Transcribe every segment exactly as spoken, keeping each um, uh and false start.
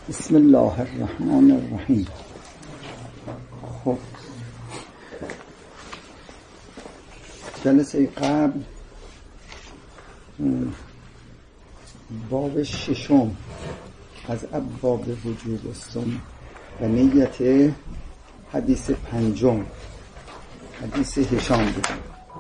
بسم الله الرحمن الرحیم. خب جلسه قبل باب ششم از ابواب وجوب الصوم و نیت حدیث پنجم حدیث هشام بود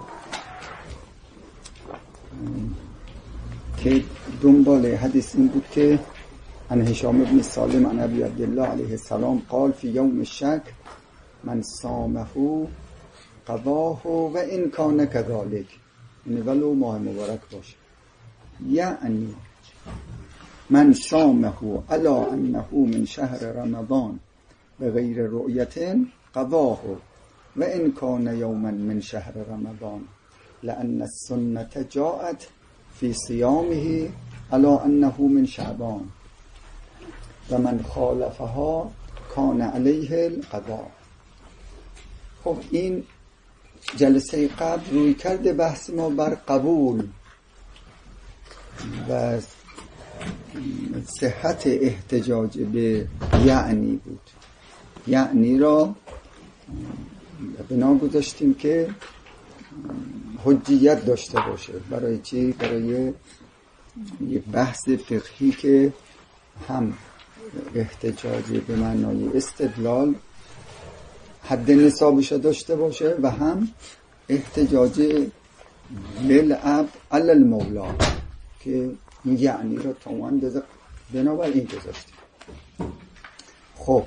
که دنبال حدیث این بود که عن هشام بن سالم عن ابی عبدالله علیه السلام قال فی یوم الشک من صامه قضاه و ان کان کذالک، یعنی ولو ماه مبارک باشه، یعنی من صامه علی انه من شهر رمضان بغیر رؤیت قضاه و ان کان یوما من شهر رمضان لان السنة جاءت فی صیامه علی انه من شعبان و من خالفها کان علیه القضاء. خب این جلسه قبل روی کرده بحث ما بر قبول و صحت احتجاج به یعنی بود. یعنی را بنا گذاشتیم که حجیت داشته باشه. برای چی؟ برای یه بحث فقهی که هم احتجاج به معنای استدلال حد نصابش داشته باشه و هم احتجاج للعب علی المولا که یعنی را تمام بذار بنابراین گذاشتیم. خب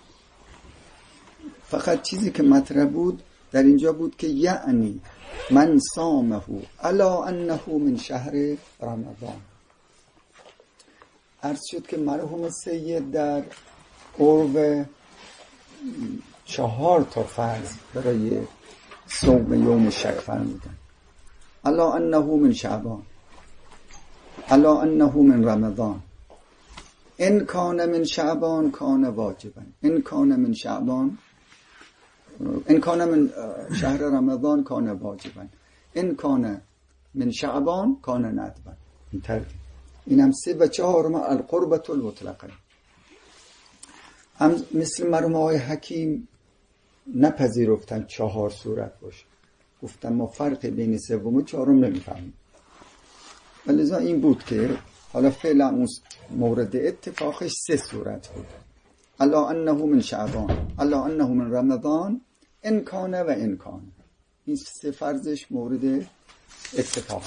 فقط چیزی که مطرح بود در اینجا بود که یعنی من صامه علی انه من شهر رمضان. عرض شد که مرحوم سید در قرب چهار تا فرض برای صوم یوم شک فرمودن. علی انه من شعبان، علی انه من رمضان، ان کان من شعبان کان واجبا، ان کان من شعبان ان کان من شهر رمضان کان واجبا، ان کان من شعبان کان ندبا. این ترتیب. این هم سه و چهارم القربة المطلقه. هم مثل مرحوم آقای حکیم نپذیرفتن چهار صورت باشه، گفتن ما فرق بین سوم و چهارم نمیفهمیم. ولذا این بود که حالا فعلا اون مورد اتفاقش سه صورت بود. الا انه من شعبان، الا انه من رمضان، ان کان و ان کان. این سه فرضش مورد اتفاق.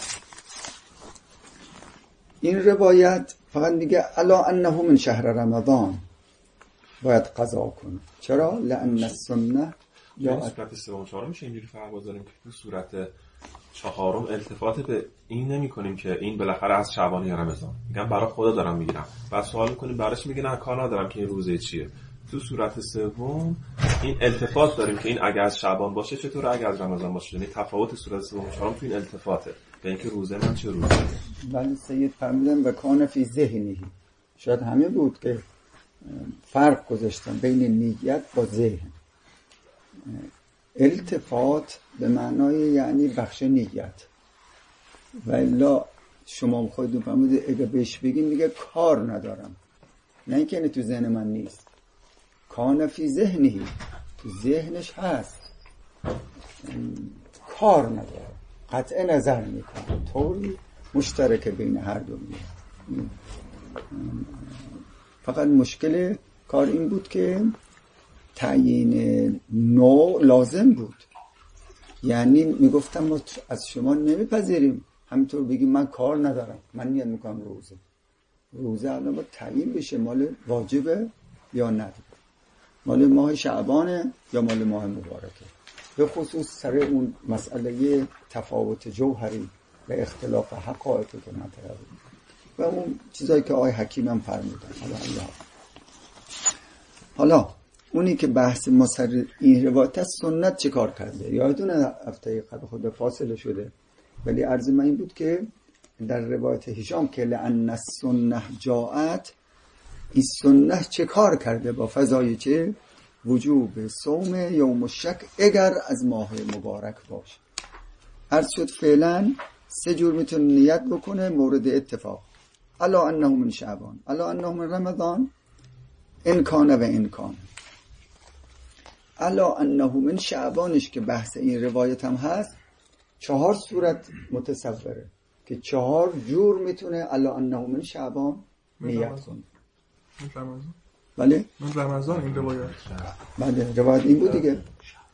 این روایت فقط میگه الا انه من شهر رمضان باید قضا کنه. چرا؟ لان السنه یا صورت سوم چهارم میشه اینجوری فرق بذاریم که تو صورت چهارم التفات به این نمی کنیم که این بالاخره از شعبان یا رمضان، میگم برای خدا دارم میگیرم، بعد سوال میکنیم براش میگه نه کار ندارم که این روزه چیه. تو صورت سوم این التفات داریم که این اگه از شعبان باشه چطور اگه از رمضان باشه، یعنی تفاوت صورت سوم و چهارم تو این التفاته به اینکه روزه من چه روزه. ولی سید فرمودن و کان فی ذهنه، شاید همه بود که فرق گذاشتن بین نیت با ذهن. التفات به معنای یعنی بخش نیت، و الا شما خودتون فرمودید اگه بهش بگین میگه کار ندارم، نه اینکه یعنی تو ذهن من نیست. کان فی ذهنه، تو ذهنش هست، کار نداره، قطع نظر میکنه، طوری مشترک بین هر دو میاد. فقط مشکل کار این بود که تعیین نوع لازم بود. یعنی میگفتم ما از شما نمیپذیریم همینطور بگیم من کار ندارم، من نیت میکنم روزه. روزه الان با تعیین بشه مال واجبه یا نداره، مال ماه شعبانه یا مال ماه مبارکه. به خصوص سر اون مسئله تفاوت جوهری و اختلاف حقایق که مطرح بود و اون چیزایی که آقای حکیم هم فرمودن. حالا الله حالا اونی که بحث ما سر این روایت است سنت چه کار کرده. یادتونه هفته قبل خود فاصله شده، ولی عرض من این بود که در روایت هشام که لأن السنة جاءت، این سنت چه کار کرده با فضای چه؟ وجوب صوم یوم الشک اگر از ماه مبارک باشه. عرض شد فعلا سه جور میتونه نیت بکنه مورد اتفاق. الا انه من شعبان، الا انه من رمضان، ان کان و ان کان الا انه من شعبانش که بحث این روایت هم هست، چهار صورت متصوره که چهار جور میتونه الا انه من شعبان نیت کنه. بله من رمضان این روایت بله روایت این بود دیگه،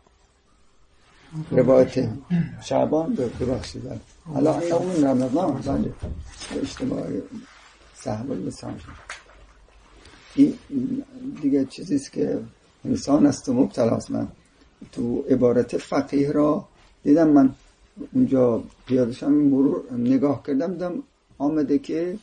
روایت شعبان ببخشید الا انه من رمضان. بله اشتباه سهو اللسان. این دیگه چیزیست که انسان است و مبتلاست. من تو عبارت فقیه را دیدم، من اونجا پیادشم مرور نگاه کردم دیدم آمده که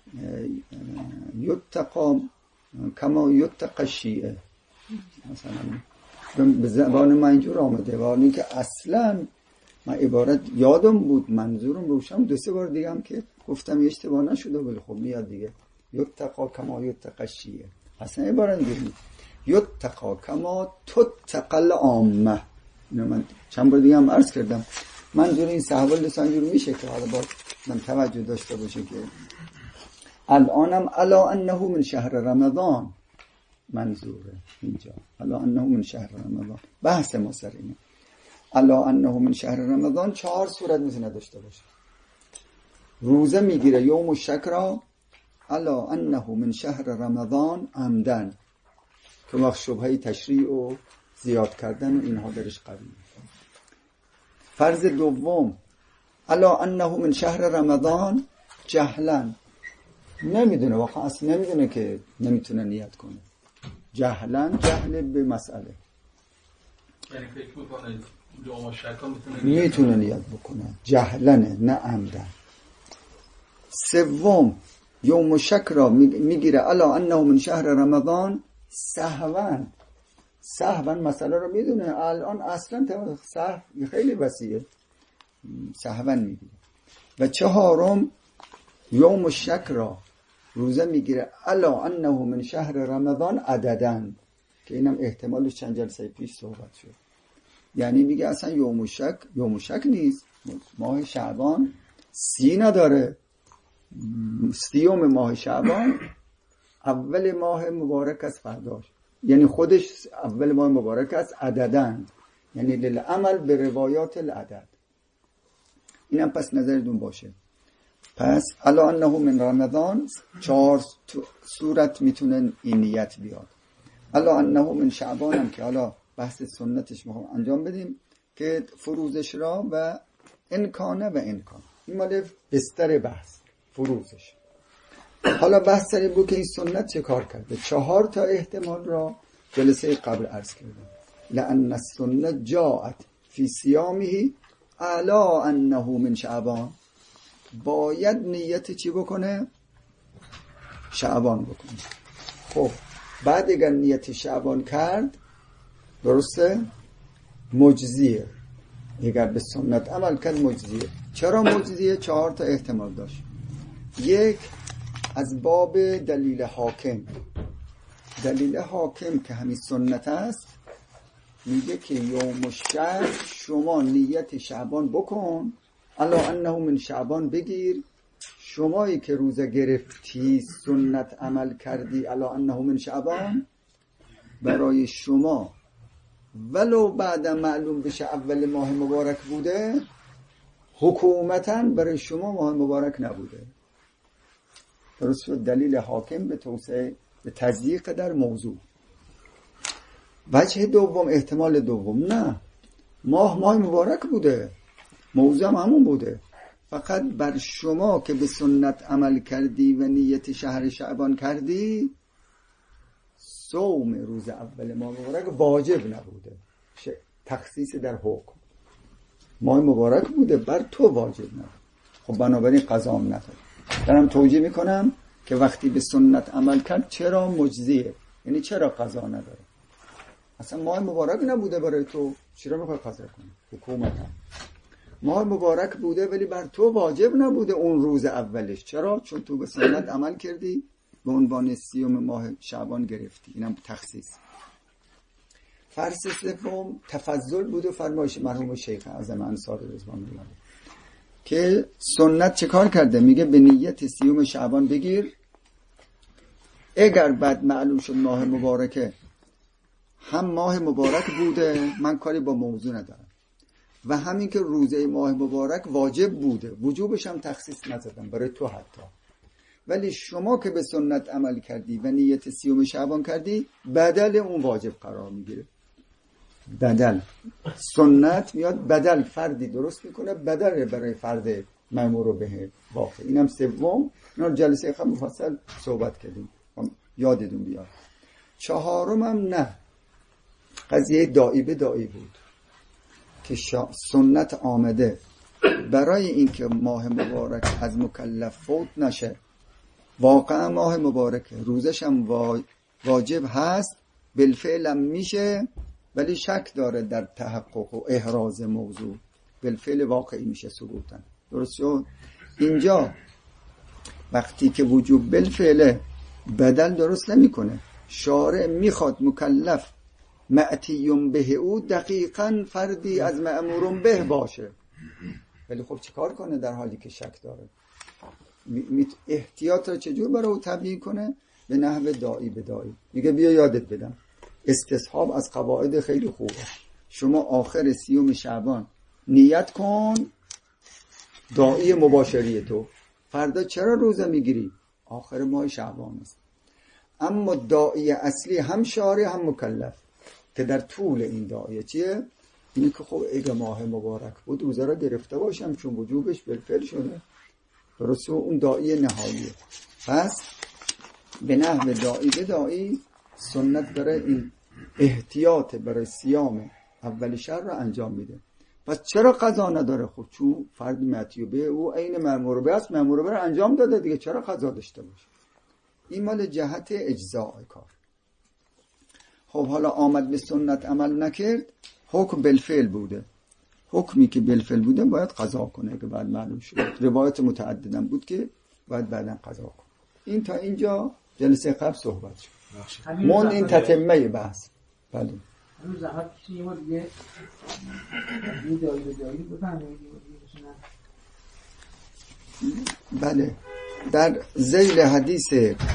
یتقا کما یتقا شیعه، مثلا به زبان من اینجور آمده، ولی که اصلا من عبارت یادم بود منظورم روشم، دو سه بار دیگه هم که گفتم اشتباه نشده، ولی خب میاد دیگه یتقا کما یتقا شیعه. اصلا عبارت دیگه یتقا کما تتقل عامه. اینو من چند بار دیگه هم عرض کردم، منظور این صحابه لسان جور میشه که حالا باید من توجه داشته باشه که الانم الا انه من شهر رمضان منظوره اینجا، الا انه من شهر رمضان بحث ما سر اینه. الا انه من شهر رمضان چهار صورت میتونه داشته باشه. روزه میگیره یوم الشک را الا انه من شهر رمضان عمدن، که وقت شبهه تشریع و زیاد کردن و اینها درش قوی. فرض دوم الا انه من شهر رمضان جهلا، نمیدونه واقعا اصلا نمیدونه که نمیتونه نیت کنه، جهلا جهل به مسئله، یعنی فکر میکنه یوم شک میتونه نیت بکنه، جهلنه نه عمدن. سوم یوم شک را میگیره الا انه من شهر رمضان سهوان، سهوان مسئله رو میدونه الان اصلا سهو خیلی وسیعه، سهوان میگیره. و چهارم یوم شک را روزه میگیره الا انه من شهر رمضان عددن، که اینم احتمالش چند جلسه پیش صحبت شد. یعنی میگه اصلا یوم شک یوم شک نیست، ماه شعبان سی نداره، سیوم ماه شعبان اول ماه مبارک از فرداش، یعنی خودش اول ماه مبارک از عددن، یعنی للعمل به روایات العدد. اینم پس نظرتون باشه. پس الا انه من رمضان چهار صورت میتونه این نیت بیاد. الا انه من شعبان هم که حالا بحث سنتش میخوام انجام بدیم که فروزش را و انکانه و انکان، این مال بستر بحث فروزش. حالا بحث سر بود که این سنت چه کار کرده. چهار تا احتمال را جلسه قبل عرض کردم. لأن السنت جاءت فی صیامه الا انه من شعبان، باید نیت چی بکنه؟ شعبان بکنه. خب بعد اگر نیت شعبان کرد درسته؟ مجزیه، اگر به سنت عمل کرد مجزیه. چرا مجزیه؟ چهار تا احتمال داشت. یک، از باب دلیل حاکم. دلیل حاکم که همین سنت است میگه که یوم شک شما نیت شعبان بکن، الا انه من شعبان بگیر، شمایی که روزه گرفتی سنت عمل کردی الا انه من شعبان، برای شما ولو بعد معلوم بشه اول ماه مبارک بوده، حکومتاً برای شما ماه مبارک نبوده. درست شد؟ دلیل حاکم به توسعه به تضییق در موضوع. وجه دوم، احتمال دوم، نه ماه ماه مبارک بوده، موضوع هم همون بوده، فقط بر شما که به سنت عمل کردی و نیت شهر شعبان کردی صوم روز اول ماه مبارک واجب نبوده، تخصیص در حکم. ماه مبارک بوده بر تو واجب نبوده. خب بنابراین قضا هم نداره. دارم توجیه میکنم که وقتی به سنت عمل کرد چرا مجزیه، یعنی چرا قضا نداره. اصلا ماه مبارک نبوده برای تو، چرا میخوای قضا کنی؟ حکومت هم ماه مبارک بوده ولی بر تو واجب نبوده اون روز اولش. چرا؟ چون تو به سنت عمل کردی، به عنوان سیوم ماه شعبان گرفتی. اینم تخصیص. فرض سوم تفضل بود و فرمایش مرحوم شیخ اعظم انصاری رضوان الله که سنت چه کار کرده؟ میگه به نیت سیوم شعبان بگیر، اگر بعد معلوم شد ماه مبارکه هم ماه مبارک بوده، من کاری با موضوع ندارم، و همین که روزه ماه مبارک واجب بوده، وجوبش هم تخصیص نزدم برای تو حتی. ولی شما که به سنت عمل کردی و نیت سیوم شعبان کردی، بدل اون واجب قرار میگیره. بدل سنت میاد بدل فردی درست میکنه، بدل برای فرد مأمور به واقع. اینم سوم، اینا جلسه قبل مفصل صحبت کردیم، یادتون بیاد. چهارم هم نه، قضیه داعی به داعی بود که شا... سنت آمده برای اینکه ماه مبارک از مکلف فوت نشه. واقعا ماه مبارک روزش هم واجب هست، بالفعل هم میشه، ولی شک داره در تحقق و احراز موضوع. بالفعل واقعی میشه ثبوتن. درست شد؟ اینجا وقتی که وجوب بالفعل بدل درست نمیکنه، شارع میخواد مکلف مأتیم به او دقیقاً فردی از مأمورون به باشه، ولی خب چیکار کنه در حالی که شک داره؟ احتیاط را چجور برای او تبیین کنه؟ به نحو داعی به داعی. میگه بیا یادت بدم، استصحاب از قواعد خیلی خوبه. شما آخر سیوم شعبان نیت کن داعی مباشری تو، فردا چرا روزه میگیری؟ آخر ماه شعبان است. اما داعی اصلی هم شارع هم مکلف که در طول این داعیه چیه؟ اینه که خب اگه ماه مبارک بود روزه را گرفته باشم، چون وجوبش بالفعل شده. درسته؟ اون داعی نهاییه. پس به نحو داعی به داعی سنت برای این احتیاط برای صیام اول شهر رو انجام میده. پس چرا قضا نداره؟ خب چون فرد مطیوبه او عین مأمور به است، مأمور به رو انجام داده دیگه، چرا قضا داشته باشه؟ این مال جهت اجزاء کار. خب حالا آمد به سنت عمل نکرد، حکم بالفعل بوده. حکمی که بالفعل بوده باید قضا کنه که بعد معلوم شد. روایت متعددم بود که باید بعداً قضا کنه. این تا اینجا جلسه قبل صحبت شد. من این تتمه بحث. بله. همون زحمت کشید یه ما دیگه این دایی به دایی بفرمایید. بله. در ذیل حدیث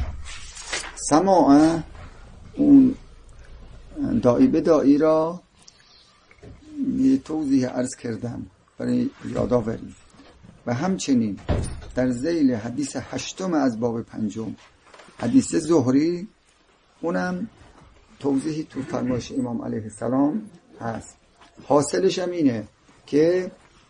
سماع اون دایی به دایی را یه توضیح عرض کردم برای یادآوری، و همچنین در ذیل حدیث هشتم از باب پنجم حدیث زهری، اونم توضیحی تو فرمایش امام علیه السلام هست. حاصلش هم اینه که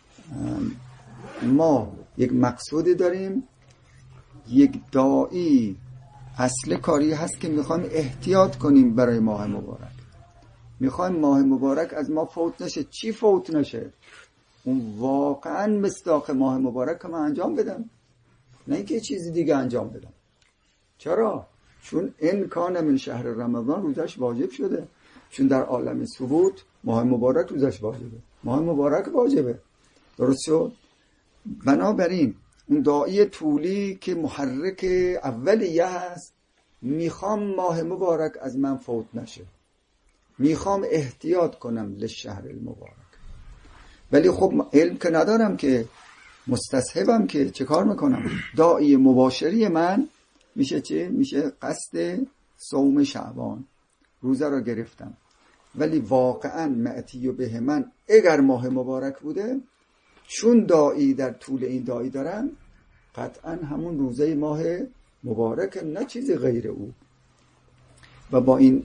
ما یک مقصودی داریم، یک داعی اصل کاری هست که میخوایم احتیاط کنیم برای ماه مبارک. میخوایم ماه مبارک از ما فوت نشه. چی فوت نشه؟ اون واقعا مصداق ماه مبارک که من انجام بدم، نه اینکه چیزی دیگه انجام بدم. چرا؟ چون این کان من شهر رمضان روزش واجب شده، چون در عالم ثبوت ماه مبارک روزش واجبه، ماه مبارک واجبه. درست شد؟ بنابراین اون داعی طولی که محرک اولیه هست، میخوام ماه مبارک از من فوت نشه، میخوام احتیاط کنم لشهر المبارک. ولی خب علم که ندارم که، مستصحبم که، چه کار میکنم؟ داعی مباشری من میشه چه؟ میشه قصد صوم شعبان، روزه را گرفتم، ولی واقعا معتیو به من اگر ماه مبارک بوده، چون داعی در طول این داعی دارم، قطعا همون روزه ماه مبارک، نه چیز غیر او. و با این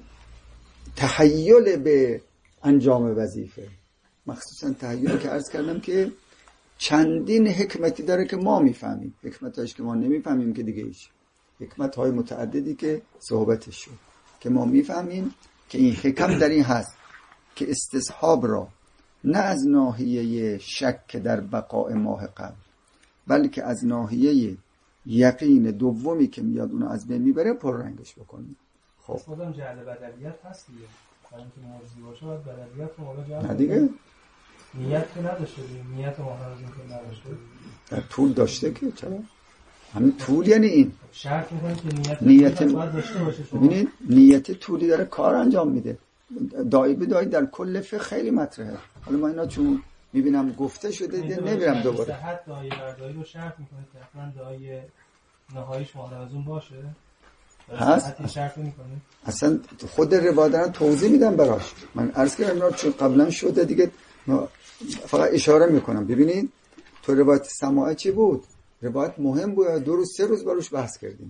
تحیل به انجام وظیفه، مخصوصا تحیلی که عرض کردم که چندین حکمتی داره که ما میفهمیم، حکمتاش که ما نمیفهمیم که دیگه ایش، حکمتهای متعددی که صحبتش شد که ما میفهمیم که این حکم در این هست که استصحاب را نه از ناحیه شک در بقاء ماه قبل، بلکه از ناحیه یقین دومی که میاد اونو از بین میبره پررنگش بکنیم. خب خودم جعل بدلیت هست دیگه، برای اینکه موضوع باشه باید بدلیت رو مولا جعل نه دیگه نیت که نداشته دیگه، نیت محرم که نداشته در طول داشته که چرا؟ همین طول یعنی این شرط میکنه که نیت نیت باید داشته باشه. ببینید نیت طولی داره کار انجام میده. داعی به داعی در کل فقه خیلی مطرحه. حالا ما اینا چون میبینم گفته شده دیگه نمیرم دوباره. صحت داعی بر داعی رو شرط میکنه که حتما داعی نهاییش محرم از اون باشه. هست اصلا خود روایت دارن توضیح میدن براش. من عرض کردم چون قبلا شده دیگه، فقط اشاره میکنم. ببینید تو روایت سماعه چی بود؟ روایت مهم بود، دو روز سه روز باروش بحث کردیم.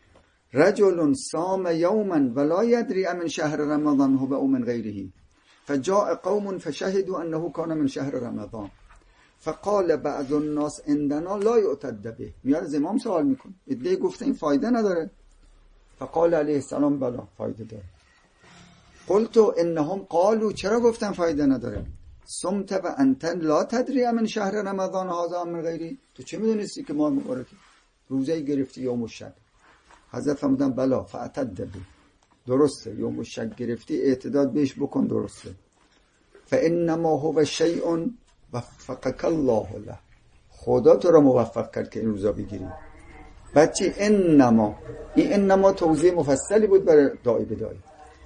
رجل صام یوما ولا یدری من شهر رمضان هو او من غیره فجاء قوم فشهدوا انه كان من شهر رمضان فقال بعض الناس عندنا لا يعتد به. میاد از امام سوال میکنه، ادعای گفته این فایده نداره. فقال علیه السلام بلا فایده داره. قلت انهم قالوا چرا گفتن فایده نداره؟ صمت و انت لا تدری من شهر رمضان هذا من غیری. تو چه میدونستی که ما مبارکی روزه گرفتی یوم الشک؟ حضرت فرمودن بلا فاعتد به، درسته یوم الشک گرفتی اعتداد بهش بکن، درسته. فانما هو شیء وفقك الله له، خدا تو را موفق کرد که این روزا بگیری. بچه انما، این انما توضیح مفصلی بود برای داعی به داعی.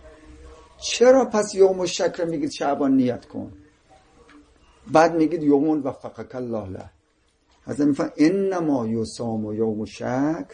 چرا پس یوم الشک رو میگید شعبان نیت کن، بعد میگید یوم وفقك الله له؟ حضرت میفرمایند انما یصام یوم الشک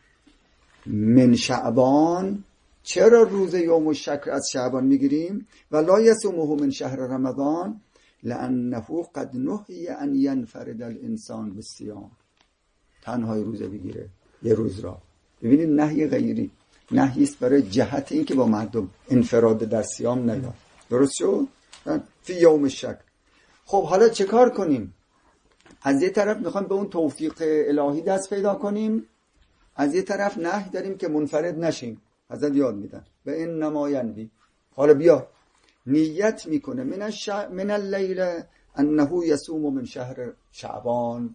من شعبان. چرا روز یوم الشک از شعبان میگیریم؟ ولا یصومه من شهر رمضان لانه قد نهی ان ينفرد الانسان بالصيام. تنهای روزه بگیره یه روز را. ببینید نهی غیری، نهی است برای جهت این که با مردم انفراد در صیام نیاد. درست شد؟ فی یوم الشک. خب حالا چه کار کنیم؟ از یه طرف میخوایم به اون توفیق الهی دست پیدا کنیم، از یه طرف نهی داریم که منفرد نشیم. حضرت یاد میدن و این نماینوی. حالا بیا نیت میکنه من الش... من اللیل انه یصوم من شهر شعبان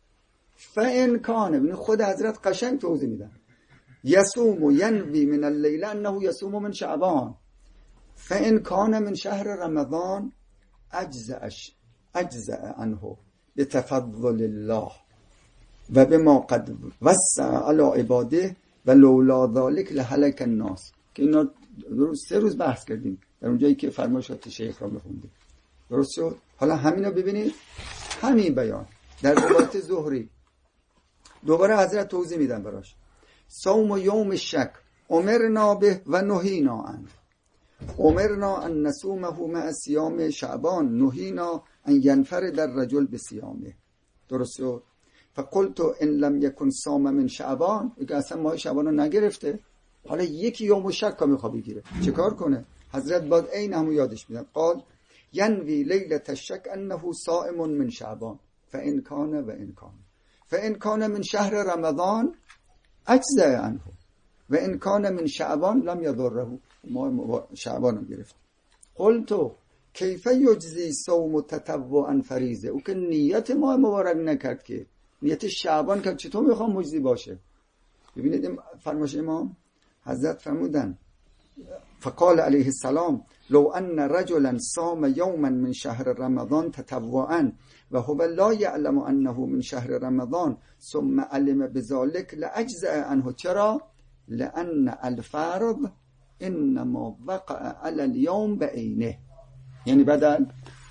فان کان. ببین خود حضرت قشنگ توضیح میدن یصوم و ینوی من اللیل انه یصوم من شعبان فان کان من شهر رمضان اجزاش اجزاء عنه بتفضل الله و بما قد وسع علی عباده و لولا ذلك لهلك الناس. که اینا سه روز بحث کردیم در اونجایی که فرمایشات شیخ را بخوندیم. درست شد؟ حالا همینو ببینید، همین بیان در روایت زهری دوباره حضرت توضیح میدن براش. صوم یوم الشک امرنا به و نهینا عنه. امرنا ان نصومه مع صیام شعبان نهینا ان ينفرد الرجل بصیامه. درست شد؟ فقلت ان لم يكن صام من شعبان، اگه اصلا ماه شعبان رو نگرفته، حالا یکی یوم الشک ها میخواد بگیره، چه کار کنه؟ حضرت بعد عین همو یادش میدن. قال ینوی لیلة الشک انه صائم من شعبان فان کان و ان کان فان کان من شهر رمضان اجزاء عنه و ان کان من شعبان لم یضره. ما شعبان رو گرفت. قلت کیف یجزی صوم تطوعا فریضه؟ او که نیت ما مبارک نکرد، که نیت شعبان کرد، چطور میخوام مجزی باشه؟ ببینید فرمایش امام حضرت فرمودن فقال علیه السلام لو ان رجلا صام یوما من شهر رمضان تطوعا و هو لا يعلم انه من شهر رمضان ثم علم بذلك لاجزاء عنه. چرا؟ لان الفرض انما وقع على اليوم بعینه. یعنی بدل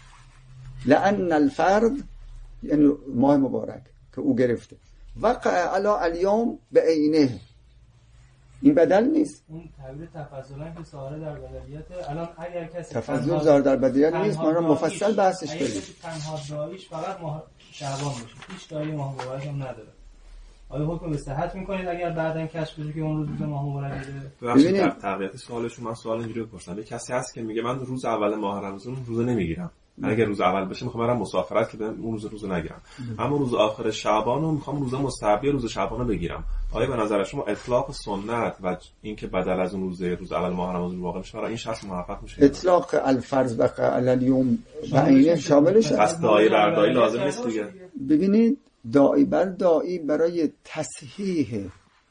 لان الفرض یعنی ماه مبارک که او گرفته وقع على اليوم بعینه، این بدل نیست. اون تعبیر تفضلا که ساره در بدلیت الان اگر کسی تفضل زار در بدلیت نیست، ما رو مفصل بحثش کردیم. تنها داییش فقط ماه شعبان میشه، هیچ دایی ماه مبارک هم نداره. آیا حکم به صحت میکنید اگر بعداً کشف بشه که اون روز ماه مبارک بوده؟ ببینید تقویت سوالشون من سوال اینجوری بپرسم. یه کسی هست که میگه من روز اول ماه رمضان روزه نمیگیرم، اگر روز اول بشه میخوام برم مسافرت که اون روز روزه نگیرم، اما روز آخر شعبان رو میخوام روز مستحبی روز شعبان رو بگیرم. آیا به نظر شما اطلاق سنت و اینکه بدل از اون روز روز اول ماه رمضان واقع میشه برای این شخص موفق میشه؟ اطلاق الفرض وقع علی اليوم بعینه شاملش پس داعی بر داعی لازم نیست دیگه. ببینید داعی بر داعی برای تصحیح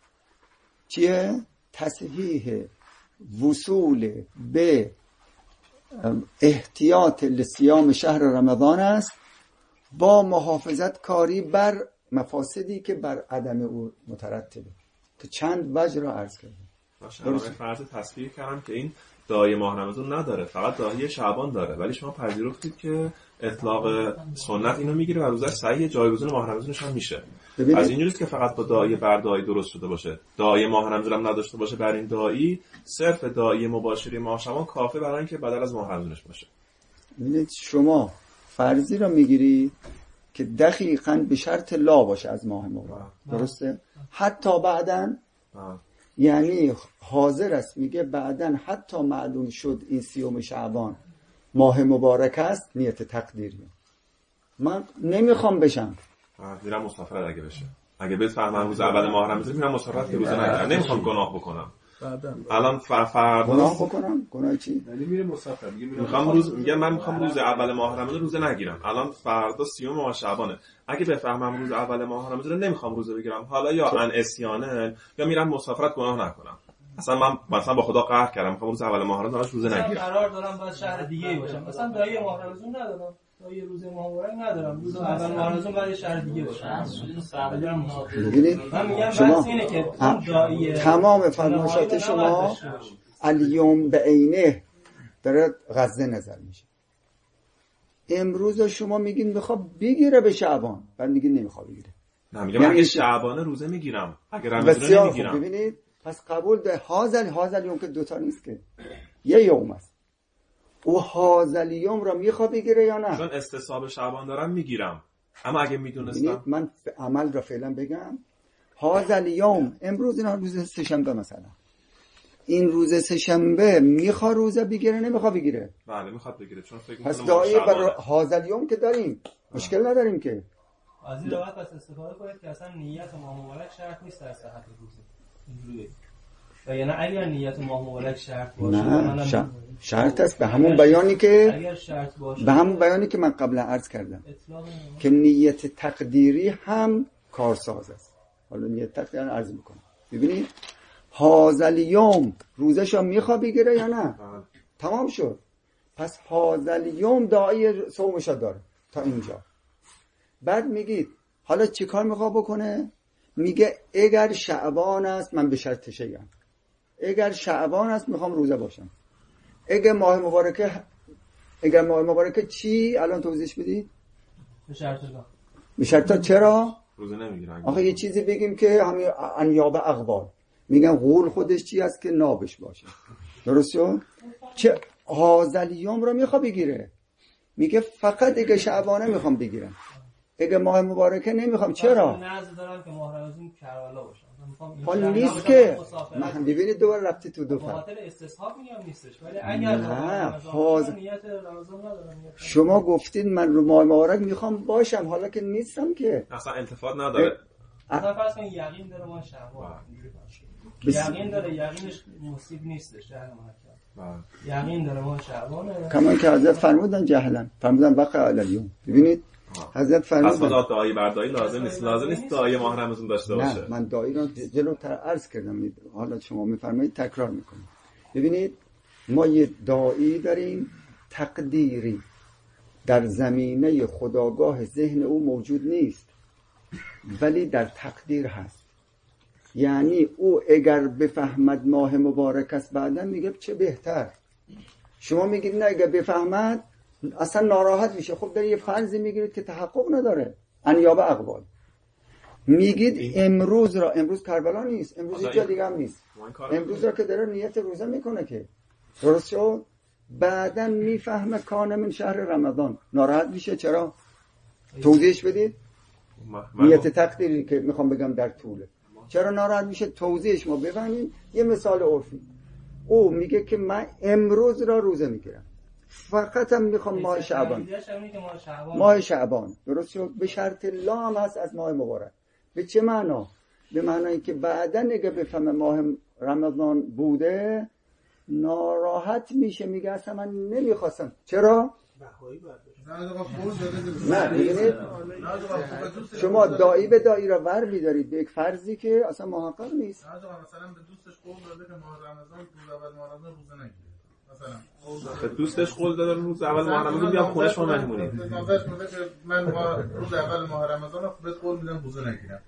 چیه؟ تصحیح وصول به احتیاط لصیام شهر رمضان است با محافظت کاری بر مفاسدی که بر عدم او مترتبه، که چند وجه را عرض کردیم. درست فرض تصویر کردم که این دعای ماه رمضان نداره، فقط دعای شعبان داره، ولی شما پذیرفتید که اطلاق سنت اینو میگیره و روزش صحیح جایگزین ماه رمضانش هم میشه. از اینجوریه که فقط با دعای بر دعای درست شده باشه، دعای ماه رمضان هم نداشته باشه بر این دعایی، صرف دعای مباشری ماه شعبان کافی برای اینکه بدل از ماه رمضانش باشه. ببینید شما فرضی رو میگیری که دقیقاً به شرط لا باشه از ماه مبارک، درسته؟ حتی بعداً یعنی حاضر است میگه بعداً حتی معلوم شد این سیوم شعبان ماه مبارک است، نیت تقدیری من نمیخوام بشم، میرم مسافرت اگه بشه، اگه بفهمم روز اول ماه رمضان میرم مسافرت که روزه نگیرم، نمیخوام گناه بکنم. الان فردا گناه بکنم؟ گناه چی؟ یعنی میره مسافر میگه میخوام روز میگه من میخوام روز اول ماه رمضان روزه نگیرم، الان فردا سیوم ماه شعبانه، اگه بفهمم روز اول ماه رمضان نمیخوام روزه بگیرم، حالا یا ان اسیانه یا میرم مسافرت گناه نکنم، اصلا من مثلا با خدا قهر کردم میخوام روز اول ماه رمضان روزه نگیرم، قرار دارم باید شهر دیگه ای باشم، مثلا دایی ماه رمضان ندارم، دایی روز ماه مبارک ندارم، روز اول ماه رمضان باید شهر دیگه باشم. ببینید من میگم شما بس اینه که دایی تمام فرمایشات شما الیوم به عینه داره غزه نظر میشه. امروز شما میگین میخواد بگیره به شعبان، بعد میگین نمیخواد بگیره. نه میگم اگه شعبان روزه میگیرم، اگه رمضان نمیگیرم. ببینید پس قبول ده هازل هازل یوم که دوتا نیست که یه یوم است، او هازل یوم را میخواد بگیره یا نه؟ چون استصحاب شعبان دارم میگیرم، اما اگه میدونستم من عمل را فعلا بگم هازل یوم امروز اینا روز سه‌شنبه مثلا، این روز سه‌شنبه میخواد روزه بگیره نمیخواد بگیره؟ بله میخواد بگیره، چون فکر پس میکنم دعای بر هازل یوم که داریم مشکل نداریم که. از این روایت پس استفاده کنید که اصلا نیت ماه مبارک شرط نیست در صحت روزه، اینجوریه. و یعنی اگر نیت ماه مبارک شرط باشه، نه شرط, شرط است به همون بیانی که اگر شرط باشه به همون بیانی که من قبلا عرض کردم که نیت تقدیری هم کارساز است. حالا نیت تقدیری عرض میکنم. ببینید هازل یوم روزشو میخواد بگیره یا نه؟ تمام شد. پس هازل یوم دعای صومشو داره تا اینجا. بعد میگید حالا چی کار میخواد بکنه؟ میگه اگر شعبان است من به شرط شیعم، اگر شعبان است میخوام روزه باشم، اگر ماه مبارکه اگر ماه مبارکه چی الان توضیح بدید؟ به شرط لا. به شرط چرا؟ روزه نمیگیرم. آخه یه چیزی بگیم که همین انیاب اقوال میگن قول خودش چی است که نابش باشه، درسته؟ چه هازلیوم رو میخواد بگیره، میگه فقط اگه شعبانه میخوام بگیرم، اگه ماه مبارکه نمیخوام. چرا؟ نذر دارم که ماه رمضان کربلا باشه، حال نیست که من ببینید دوباره رفتی تو دو فرق. خاطر استصحاب میگم نیستش، ولی اگر حاضر نیت رمضان ندارم شما گفتید من رو ماه مبارک میخوام باشم، حالا که نیستم که اصلا التفات نداره. اصلا فرض کن یقین داره ما شعبان یقین داره، یقینش مصیب نیستش جهل محکم، یقین داره ما شعبانه کما که حضرت فرمودن جهلا فرمودن وقع علیوم. ببینید حضرت فرمودن پس خدا دعای بر دعای لازم نیست، لازم نیست دعای ماه رمضان داشته باشه. نه من دعای رو جلوتر عرض کردم، حالا شما میفرمایید تکرار میکنید. ببینید ما یه دعایی داریم تقدیری، در زمینه خودآگاه ذهن او موجود نیست ولی در تقدیر هست. یعنی او اگر بفهمد ماه مبارک است بعدا میگه چه بهتر. شما میگید نه اگر بفهمد اصلا ناراحت میشه. خب در یه فرضی میگیرید که تحقق نداره، انیاب اقوال میگید امروز را، امروز کربلا نیست، امروز جا دیگه هم نیست، امروز را که داره نیت روزه میکنه که درست شد، بعدا میفهمه کان من شهر رمضان، ناراحت میشه. چرا؟ توضیحش بدید. نیت تقدیری که میخوام بگم در طوله، چرا ناراحت میشه؟ توضیحش ما ببینیم. یه مثال عرفی، او میگه که من امروز را روزه میگیرم، فقط هم میخوام ماه شعبان، ماه شعبان درست شد، به شرط لام هست از ماه مبارک. به چه معنا؟ به معنایی که بعدا اگه بفهمه ماه رمضان بوده ناراحت میشه، میگه اصلا من نمیخواستم. چرا؟ نه ببینید شما دایی به دایی را ور بیدارید به یک فرضی که اصلا محقق نیست. مثلا به دوستش قول داده که ماه رمضان روز اول ماه رمضان روزه نگیره مثلا، دوستش قول داده روز اول ماه رمضان بیام خونه شما مهمونی. نظرش بوده که من روز اول ماه رمضان خودت قول میدم وضو نگیرم.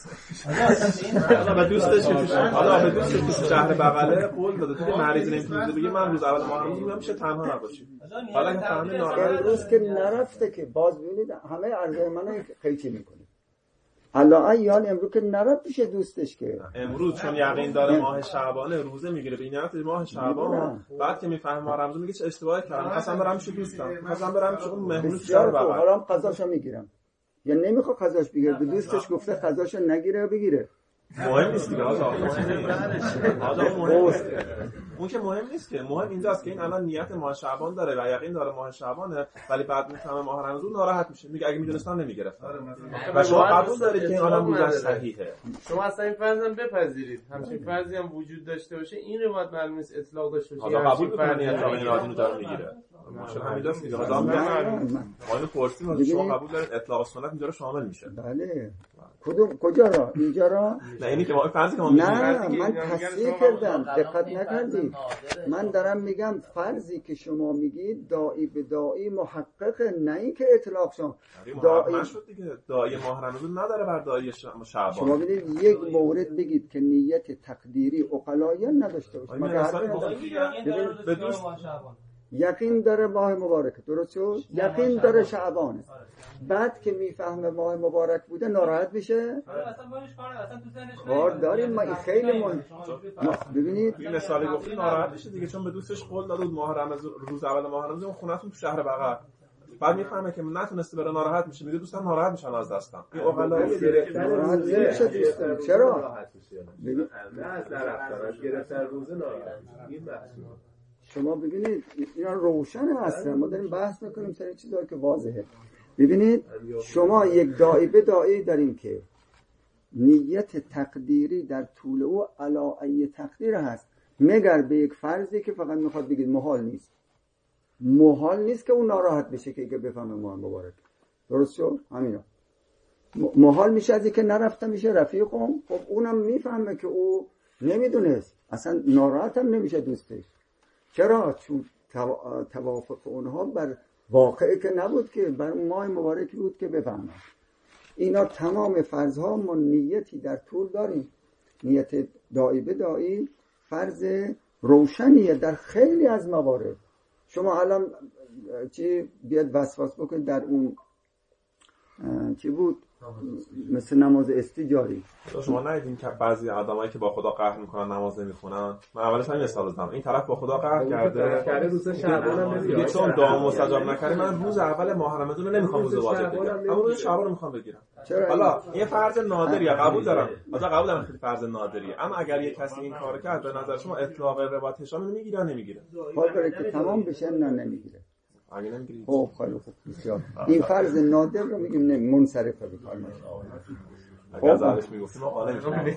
حالا به دوستش که حالا به دوستش که شهر بغله قول داده تو مریض نمیتونه بگه من روز اول ماه رمضان میشه تنها نباشی. حالا که فهمید ناراحت روز که نرفته که باز ببینید همه عرضه منو قیچی میکنه. الله ایال امروز که نرفت پیش دوستش که امروز چون یقین داره ماه شعبان روزه میگیره به این نیت ماه شعبان بعد که میفهمه ماه رمضان میگه چه اشتباهی کردم خواستم برم پیش دوستم خواستم برم پیش اون مهمون شهر بغل حالا قضاشو میگیرم یا نمیخواد قضاش بگیره به دوستش گفته قضاشو نگیره بگیره مهم نیست دیگه آقا آقا مهم نیست اون که مهم نیست که مهم اینجاست که این الان نیت ماه شعبان داره و یقین داره ماه شعبانه ولی بعد میفهمه ماه رمضان ناراحت میشه میگه اگه میدونستم نمیگرفتم و شما قبول دارید که این الان روزش صحیحه شما اصلا این فرض هم بپذیرید همچین فرضی هم وجود داشته باشه این روایت معلوم نیست اطلاق داشته باشه حالا قبول میکنید اطلاق این راجینو داره میگیره مشکل همینجاست دیگه آدم میگه ما پرسیم شما قبول دارید اطلاق سنت اینجا رو شامل میشه بله کدوم کجا را اینجا را نه اینی که ما فرض که ما نه من تصحیح کردم دقت نکردید من دارم میگم فرضی که شما میگید داعی به داعی محقق نه این که اطلاق شما داعی شد دیگه داعی ماه رمضان نداره بر داعی شعبان شما ببینید یک مورد بگید که نیت تقدیری عقلاییان نداشته باشه مگر به دوست یقین داره ماه مبارک درست شد یقین داره شعبانه بعد که میفهمه ماه مبارک بوده ناراحت میشه کار داریم ما این خیلی مهم ببینید این مثالی گفتید ناراحت میشه دیگه چون به دوستش قول داده بود ماه رمضان روز اول ماه رمضان خونه‌تون تو شهر بغل بعد میفهمه که نتونسته بره ناراحت میشه میگه دوستان ناراحت میشن از دستم این عقلایی ناراحت نمیشه دوستان چرا نه از طرف از گرفتن روزه ناراحت این بحث شما ببینید اینا روشن هستن ما داریم بحث میکنیم سر چیزایی که واضحه ببینید شما یک داعی به داعی داریم که نیت تقدیری در طول او علی ای تقدیر هست مگر به یک فرضی که فقط میخواد بگید محال نیست محال نیست که اون ناراحت بشه که بفهمه ماه مبارک درست شد همینا محال میشه از اینکه نرفته میشه رفیقم خب اونم میفهمه که او نمیدونست اصلا ناراحت هم نمیشه دوستش چرا؟ چون توافق اونها بر واقعی که نبود که بر ماه مبارکی بود که بفهمن اینا تمام فرضها ما نیتی در طول داریم نیت داعی به داعی فرض روشنیه در خیلی از موارد شما الان چی بیاد وسواس بکنید در اون چی بود مثل نماز استجاری شما ندیدین که بعضی آدمایی که با خدا قهر میکنن نماز نمیخونن من اولش همین مثال زدم این طرف با خدا قهر کرده کرده روز شعبان هم دیگه چون دعا مستجاب نکردی من روز اول ماه رمضان رو نمیخوام روز واجب بگیرم اما روز شعبان رو میخوام بگیرم حالا این فرض نادریه قبول دارم مثلا قبول دارم خیلی فرض نادریه اما اگر یک کسی این کارو کرد به نظر شما اطلاق روایت هشام میگیره یا نمیگیره حال داره که تمام بشه نه نمیگیره اگه نمیگیره خب خیلی خوب بسیار این فرض نادر رو میگیم نه منصرفه به کار نشه اگه از اولش میگفتیم آقا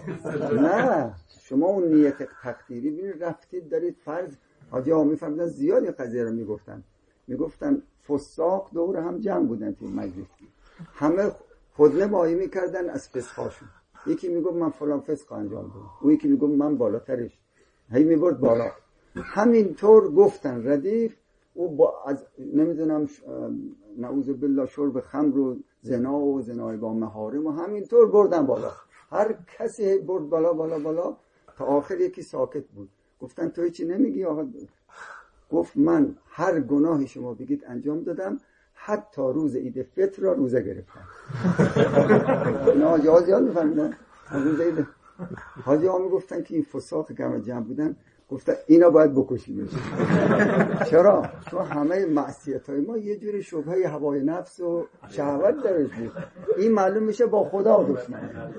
نه شما اون نیت تقدیری ببینید رفتید دارید فرض حاجی ها میفهمیدن زیادی قضیه رو میگفتن میگفتن فساق دور هم جمع بودن توی مجلس همه خودنه مایی میکردن از فسقاشون یکی میگفت من فلان فسق انجام دادم اون یکی میگفت من بالاترش هی میبرد بالا همینطور گفتن ردیف او با از نمیدونم نعوذ بالله شرب خمر و زنا و زنای با محارم و همینطور بردن بالا هر کسی برد بالا بالا بالا تا آخر یکی ساکت بود گفتن تو چی نمیگی آقا گفت من هر گناهی شما بگید انجام دادم حتی روز عید فطر را روزه گرفتم نه حاجی ها زیاد میفهمیدن روز عید حاجی ها میگفتن که این فساق که همه جمع بودن گفتن اینا باید بکشیمش چرا؟ چون همه معصیت های ما یه جوری شبهه هوای نفس و شهوت درش بود این معلوم میشه با خدا دشمن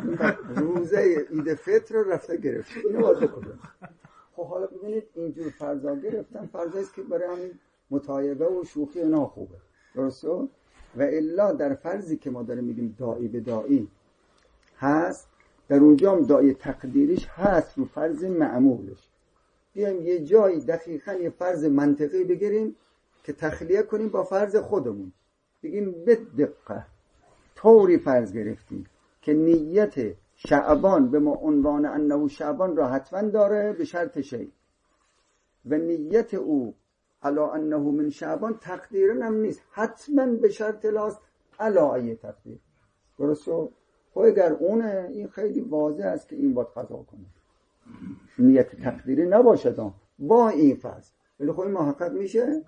روزه عید فطر رفته گرفت اینو باید بکنیم خب حالا ببینید اینجور فرضا گرفتن فرضاییست که برای همین متایبه و شوخی اینا خوبه درسته؟ و الا در فرضی که ما داریم میگیم داعی به داعی هست در اونجا هم داعی تقدیریش هست رو فرض معمولش بیایم یه جایی دقیقاً یه فرض منطقی بگیریم که تخلیه کنیم با فرض خودمون بگیم به دقت طوری فرض گرفتیم که نیت شعبان به ما عنوان انه شعبان را حتما داره به شرط شی و نیت او الا انه من شعبان تقدیرن هم نیست، حتما به شرط لاست الا ای تقدیر. درسته؟ خب اگر اونه این خیلی واضح است که این باید قضا کنه، نیت تقدیری نباشد با این فصل، ولی خب این محقق میشه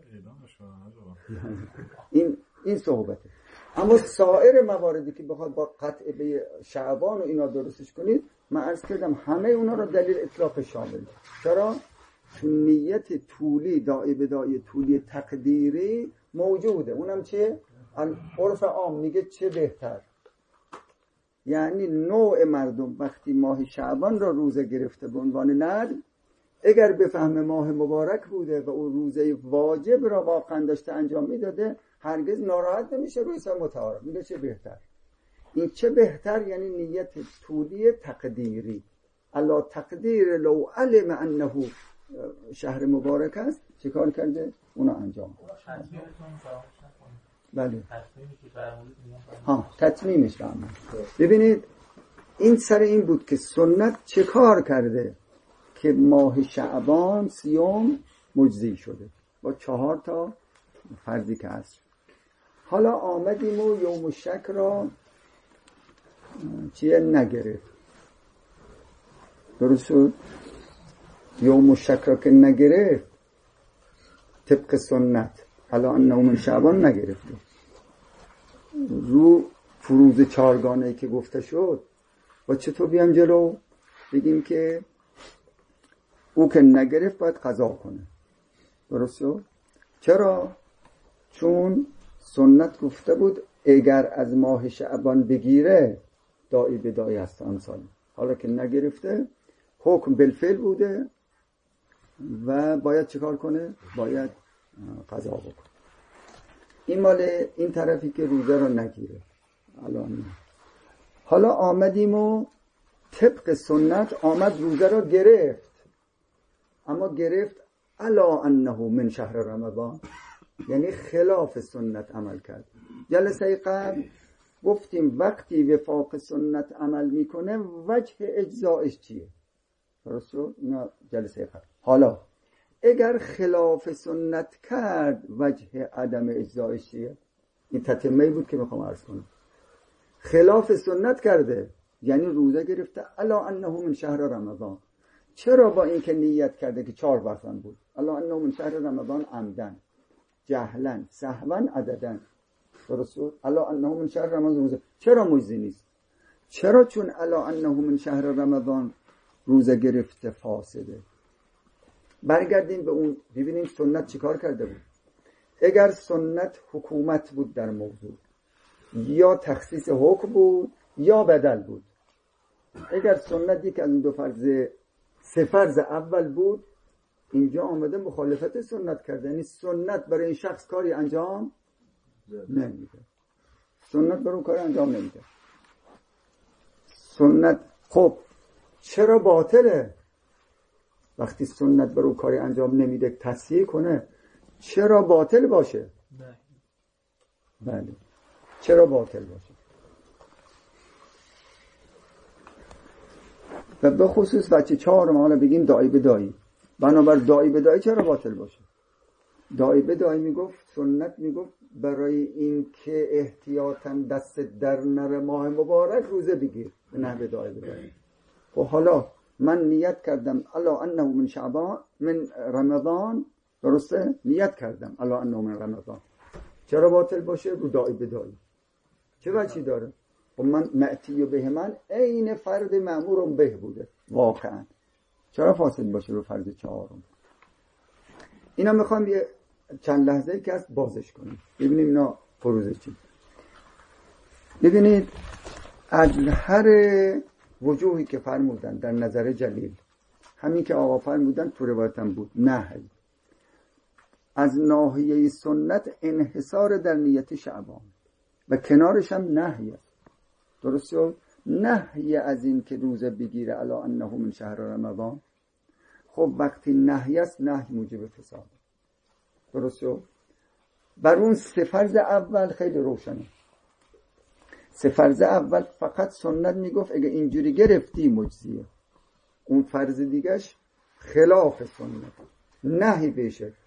این این صحبته. اما سایر مواردی که بخواد با قطع به شعبان و اینا درستش کنید، من عرض کردم همه اونا رو دلیل اطلاق شامل. چرا؟ چون نیت طولی داعی به داعی طولی تقدیری موجوده. اونم چه؟ عرف عام میگه چه بهتر، یعنی نوع مردم وقتی ماه شعبان را روزه گرفته به عنوان ندر، اگر به فهم ماه مبارک بوده و اون روزه واجب را واقعا داشته انجام میداده، هرگز ناراحت نمیشه، روی سر متعارف میگه چه بهتر. این چه بهتر یعنی نیت طولی تقدیری. الا تقدیر لو علم انه شهر مبارک است چه کار کرده؟ اونا انجام بله ها تطمیمش فهمید. ببینید این سر این بود که سنت چه کار کرده که ماه شعبان سیوم مجزی شده با چهار تا فردی که هست. حالا آمدیم و یوم الشک را چیه نگرفت. درست شد؟ یوم الشک را که نگرفت طبق سنت حالا انه من شعبان نگرفته، رو فروض چارگانه‌ای که گفته شد و چطور بیام جلو بگیم که او که نگرفت باید قضا کنه. درست شد؟ چرا؟ چون سنت گفته بود اگر از ماه شعبان بگیره داعی به داعی هست امثال، حالا که نگرفته حکم بالفعل بوده و باید چیکار کنه؟ باید قضا بکنه. این مال این طرفی که روزه رو نگیره. الان حالا آمدیم و طبق سنت آمد روزه رو گرفت، اما گرفت الا انه من شهر رمضان، یعنی خلاف سنت عمل کرد. جلسه قبل گفتیم وقتی وفاق سنت عمل میکنه وجه اجزایش چیه؟ درست شد؟ اینا جلسه قبل. حالا اگر خلاف سنت کرد وجه عدم اجزایش چیه؟ این تتمه بود که میخوام عرض کنم. خلاف سنت کرده یعنی روزه گرفته الا انه من شهر رمضان. چرا؟ با این که نیت کرده که چهار بحثن بود، الا انه من شهر رمضان عمدن جهلن سهون عددن. درست شد؟ الا انه من شهر رمضان روزه. چرا مجزی نیست؟ چرا؟ چون الا انه من شهر رمضان روزه گرفته فاسده. برگردیم به اون ببینیم سنت چیکار کرده بود. اگر سنت حکومت بود در موضوع، یا تخصیص حکم بود یا بدل بود. اگر سنت یک از این دو فرض سه فرض اول بود، اینجا آمده مخالفت سنت کرده، یعنی سنت برای این شخص کاری انجام نمیده. سنت برای اون کاری انجام نمیده. سنت خب چرا باطله؟ وقتی سنت برای اون کاری انجام نمیده تصحیح کنه، چرا باطل باشه؟ بله چرا باطل باشه؟ و به خصوص بچه چهارم حالا بگیم داعی به داعی. بنابر داعی به داعی چرا باطل باشه؟ داعی به داعی میگفت سنت میگفت برای این که احتیاطاً دست در نره ماه مبارک روزه بگیر به نحو داعی به داعی. خب حالا من نیت کردم الا انه من شعبان من رمضان، درسته؟ نیت کردم الا انه من رمضان، چرا باطل باشه؟ رو داعی به داعی چه وجهی داره؟ خب من معتی و به من عین فرد مأمورم به بوده واقعا، چرا فاسد باشه رو فرد چهارم؟ اینا میخوام یه چند لحظه که از بازش کنیم ببینیم اینا فروزه چی. ببینید از هر وجوهی که فرمودن در نظر جلیل، همین که آقا فرمودن تو روایتم بود، نهی از ناحیه سنت انحصار در نیت شعبان و کنارش هم نهی است. درست شد؟ نهی از این که روزه بگیره الا انه من شهر رمضان. خب وقتی نهی است نهی موجب فساد. درست شد؟ بر اون سه فرض اول خیلی روشنه. سه فرض اول فقط سنت میگفت اگه اینجوری گرفتی مجزیه، اون فرض دیگهش خلاف سنت نهی بشه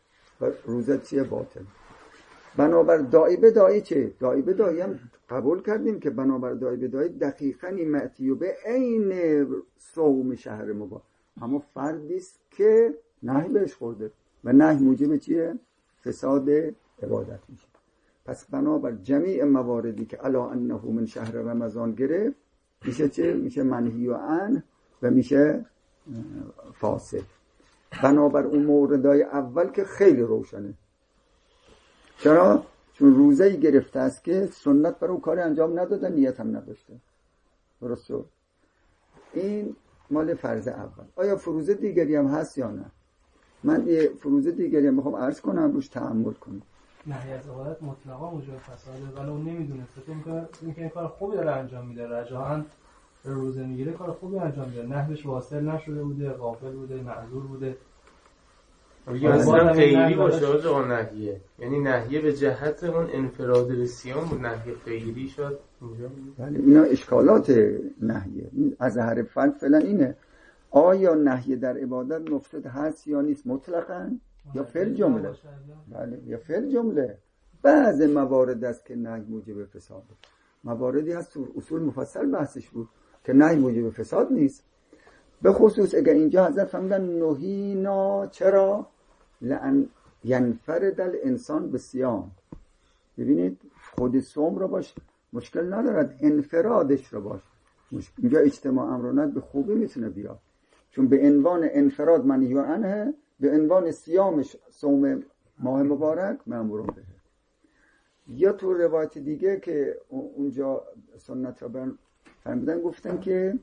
و روزه چیه؟ باطل. بنابر داعی به داعی چه؟ داعی به داعی هم قبول کردیم که بنابر داعی به داعی دقیقاً این معتیو به عین صوم شهر مبارک، اما فردی است که نهی بهش خورده و نهی موجب چیه؟ فساد عبادت میشه. پس بنابر جمیع مواردی که الا انه من شهر رمضان گرفت میشه چه؟ میشه منهی و عنه و میشه فاسد. بنابر اون موردای اول که خیلی روشنه. چرا؟ چون روزه‌ای گرفته است که سنت برای اون کار انجام نداده، نیت هم نداشته. درسته؟ این مال فرض اول. آیا فروض دیگری هم هست یا نه؟ من یه فروض دیگری هم میخوام عرض کنم، روش تأمل کنم. نهی از عبادت مطلقا موجب فساده، ولی اون نمیدونه فکر میکنه اینکه این کار خوبی داره انجام میده، رجاءً روزه میگیره کار خوبی انجام میده، نهیش واصل نشده بوده، غافل بوده، معذور بوده. یا اصلا غیری باشه آقا نهیه، یعنی نهیه به جهت اون انفراد به صیام و نهی غیری شد اینجا. بله اینا اشکالات نهیه. از هر فن فعلا اینه آیا نهی در عبادت مفسد هست یا نیست مطلقاً یا فعل جمله؟ بله یا فعل جمله. بعض موارد است که نهی موجب فساد، مواردی هست اصول مفصل بحثش بود که نهی موجب فساد نیست. به خصوص اگر اینجا حضرت فرمودن نهینا چرا؟ لأن ینفرد الانسان به صیام. ببینید خود صوم رو باش مشکل ندارد، انفرادش رو باش اینجا اجتماع امرونت به خوبی میتونه بیاد، چون به عنوان انفراد منهی عنه، به عنوان صیامش صوم ماه مبارک مأمور به. یا تو روایت دیگه که اونجا سنت را فرمودن گفتن که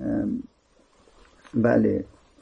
بله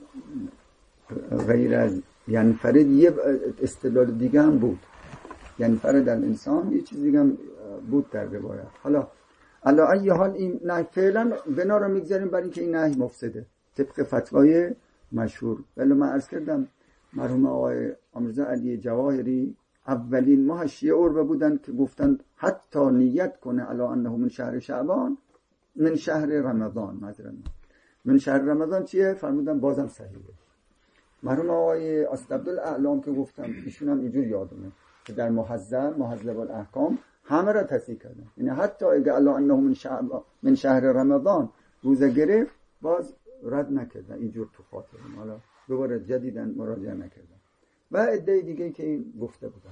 غیر از ینفرد یه استدلال دیگه هم بود، ینفرد الانسان یه چیز دیگه هم بود در روایت. حالا علا ای حال این نهی فعلا بنا رو میگذاریم برای اینکه این نهی مفسده طبق فتوای مشهور. ولی من عرض کردم مرحوم آقای امیرزا علی جواهری اولین ماه شیعه عربه بودن که گفتن حتی نیت کنه علا انه من شهر شعبان من شهر رمضان، مثلا من شهر رمضان چیه؟ فرمودن بازم صحیحه. مرحوم آقای اسدعبدالاعلام که گفتم ایشون هم اینجور یادمه که در محذب محذب الاحکام همه را تصحیح کردن، یعنی حتی اگه الا انه من شهر من شهر رمضان روزه گرفت باز رد نکردن، اینجور تو خاطرم، حالا دوباره جدیدن مراجعه نکردن. و عده دیگه که این گفته بودن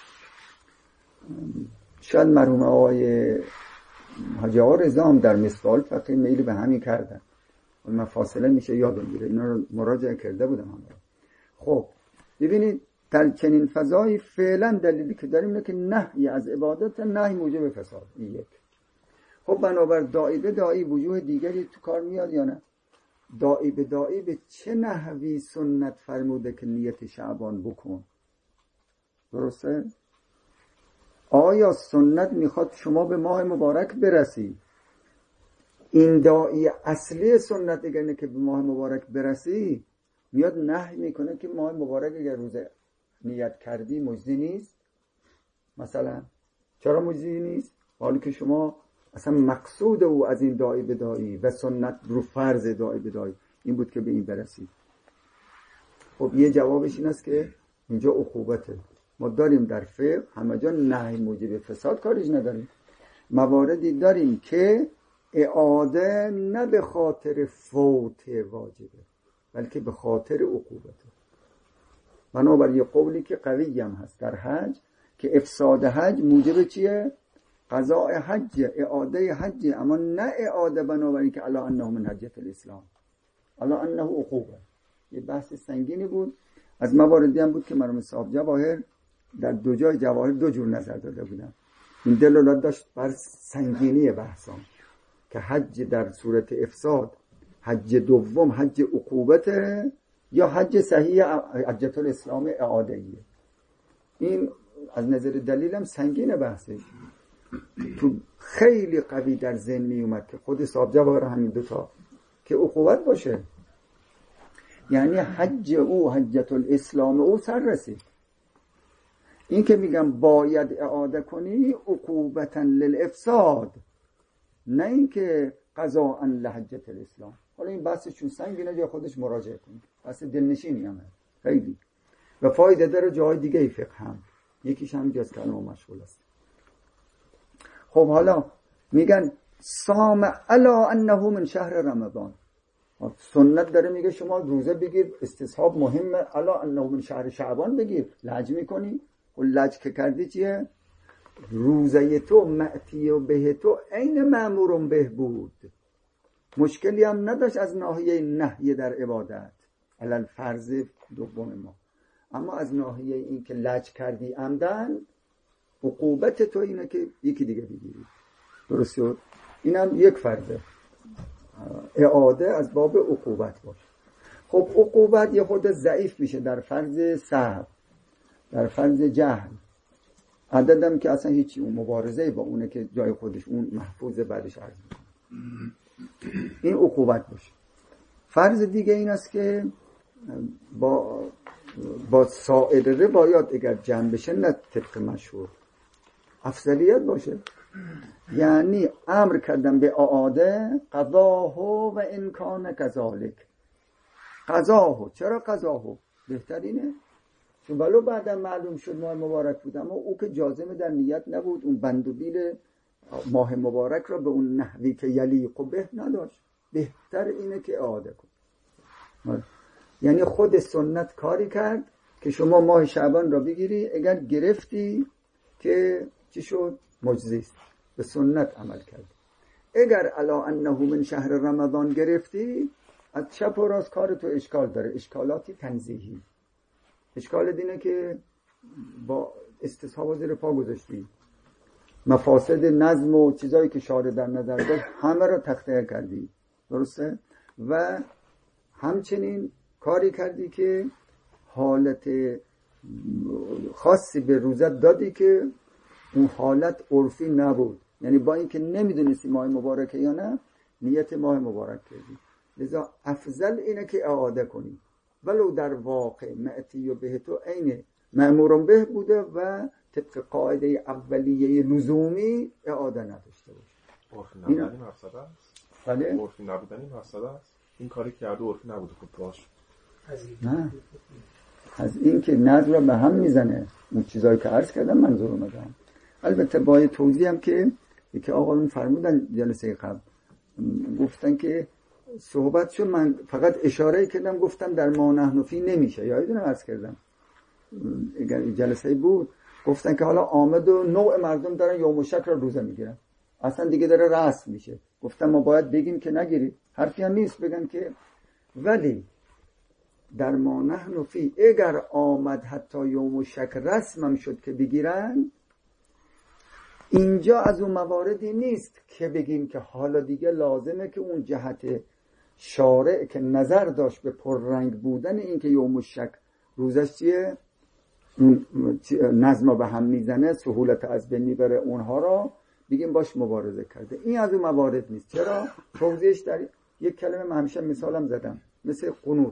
شاید مرحوم آقای حاجی آقا رضا هم در مثال فقط میل به همین کردن، من فاصله میشه یادم میره اینا رو مراجعه کرده بودم هم. خب ببینید در چنین فضایی فعلا دلیلی که داریم اینه که نهی از عبادت نهی موجب فساد. این یک. خب بنابر داعی به داعی وجوه دیگری تو کار میاد یا نه؟ داعی به داعی به چه نحوی سنت فرموده که نیت شعبان بکن؟ درسته؟ آیا سنت میخواد شما به ماه مبارک برسی؟ این داعی اصلی سنت اگر نه که به ماه مبارک برسی میاد نهی میکنه که ماه مبارک اگر روز نیت کردی مجزی نیست. مثلا چرا مجزی نیست؟ حالی که شما اصلا مقصود او از این داعی به داعی و سنت رو فرض داعی به داعی این بود که به این برسی. خب یه جوابش این است که اینجا عقوبته. ما داریم در فقه همه جا نهی موجب فساد کاریش نداریم، مواردی داریم که اعاده نه به خاطر فوت واجبه بلکه به خاطر عقوبته. بنابر یه قولی که قوی هم هست در حج که افساد حج موجب چیه؟ قضاء حج، اعاده حج، اما نه اعاده بنابراین که الا انه من حجت الاسلام، الا انه عقوبه. یه بحث سنگینی بود. از مواردی هم بود که مرحوم صاحب جواهر در دو جای جواهر دو جور نظر داده بودن. این دلالت داشت بر سنگینی بحثان که حج در صورت افساد حج دوم حج عقوبته یا حج صحیح حجت الاسلام اعادهیه. این از نظر دلیلم سنگین بحثش تو خیلی قوی در ذهن می اومد که خود صاحب جواهر همین دوتا که عقوبت باشه، یعنی حج او حجت الاسلام او سر رسید. این که میگم باید اعاده کنی عقوبتا للافساد، نه این که قضاء لحجت الاسلام. حالا این بحث چون سنگینه جای خودش مراجعه کنید، بحث دلنشینی هم هست خیلی. و فایده داره جای دیگه ای فقه هم، یکیش هم جز کلمه مشغول است. خب حالا میگن صام الا انه من شهر رمضان. سنت داره میگه شما روزه بگیر، استصحاب مهمه، الا انه من شهر شعبان بگیر. لج میکنی و لج که کردی چیه؟ روزه تو معتی و به تو عین مأمورم به بود، مشکلی هم نداشت از ناحیه نهی در عبادت علل فرض دوم ما، اما از ناحیه این که لج کردی عمدن عقوبت تو اینه که یکی دیگه بگیری. درست شد؟ اینم یک فرضه، اعاده از باب عقوبت باشه. خب عقوبت یه خود ضعیف میشه در فرض سهو، در فرض جهل، عددم که اصلا هیچی، اون مبارزه با اونه که جای خودش اون محفوظ بعدش عرض میکنه، این عقوبت باشه. فرض دیگه این است که با با سایر روایات اگر جمع بشه نه طبق مشهور افضلیت باشه، یعنی امر کردن به اعاده قضاهو و انکان کذالک. قضاهو، چرا قضاهو؟ بهترینه چون ولو بعدا معلوم شد ماه مبارک بود، اما او که جازمه در نیت نبود، اون بند و بیل ماه مبارک را به اون نحوی که یلیق به نداشت، بهتر اینه که اعاده کن. یعنی خود سنت کاری کرد که شما ماه شعبان را بگیری، اگر گرفتی که چی شد؟ معجزه است، به سنت عمل کرد. اگر الا انه من شهر رمضان گرفتی، از چپ و راست کار تو اشکال داره، اشکالاتی تنزیهی. اشکال دینه که با استصحاب زیر پا گذاشتی، مفاسد نظم و چیزایی که شارع در نظر داشت همه را تخطئه کردی، درسته؟ و همچنین کاری کردی که حالت خاصی به روزت دادی که اون حالت عرفی نبود، یعنی با اینکه نمیدونستی ماه مبارکه یا نه نیت ماه مبارک کردی. لذا افضل اینه که اعاده کنی، ولو در واقع معتی و به تو عین مأمورم به بوده و طبق قاعده اولیه لزومی اعاده نداشته باشه. عرفی نبودنی مفسده است؟ بله؟ عرفی نبودنی مفسده است؟ این کاری که کرده عرفی نبوده، خب باش. نه، از این که نظر را به هم میزنه، اون چیزایی که عرض کردم منظور اومدم. البته با توضیح هم که یکی آقایون فرمودن جلسه قبل، گفتن که صحبت شد، من فقط اشاره کردم گفتم در ما نحن فی نمیشه، یادتونه عرض کردم اگر جلسه بود گفتن که حالا آمد و نوع مردم دارن یوم شک را روزه میگیرن، اصلا دیگه داره رسم میشه. گفتم ما باید بگیم که نگیرید، حرفی هم نیست بگن که، ولی در ما نحن فی اگر آمد حتی یوم شک رسمم شد که بگیرن، اینجا از اون مواردی نیست که بگیم که حالا دیگه لازمه که اون جهت شارع که نظر داشت به پررنگ بودن این که یوم شک روزش چیه، اون نظم به هم میزنه، سهولت از بین میبره، اونها را بگیم باش مبارزه کرده. این از اون موارد نیست. چرا؟ توضیحش در یک کلمه من همیشه مثالم زدم، مثل قنوت.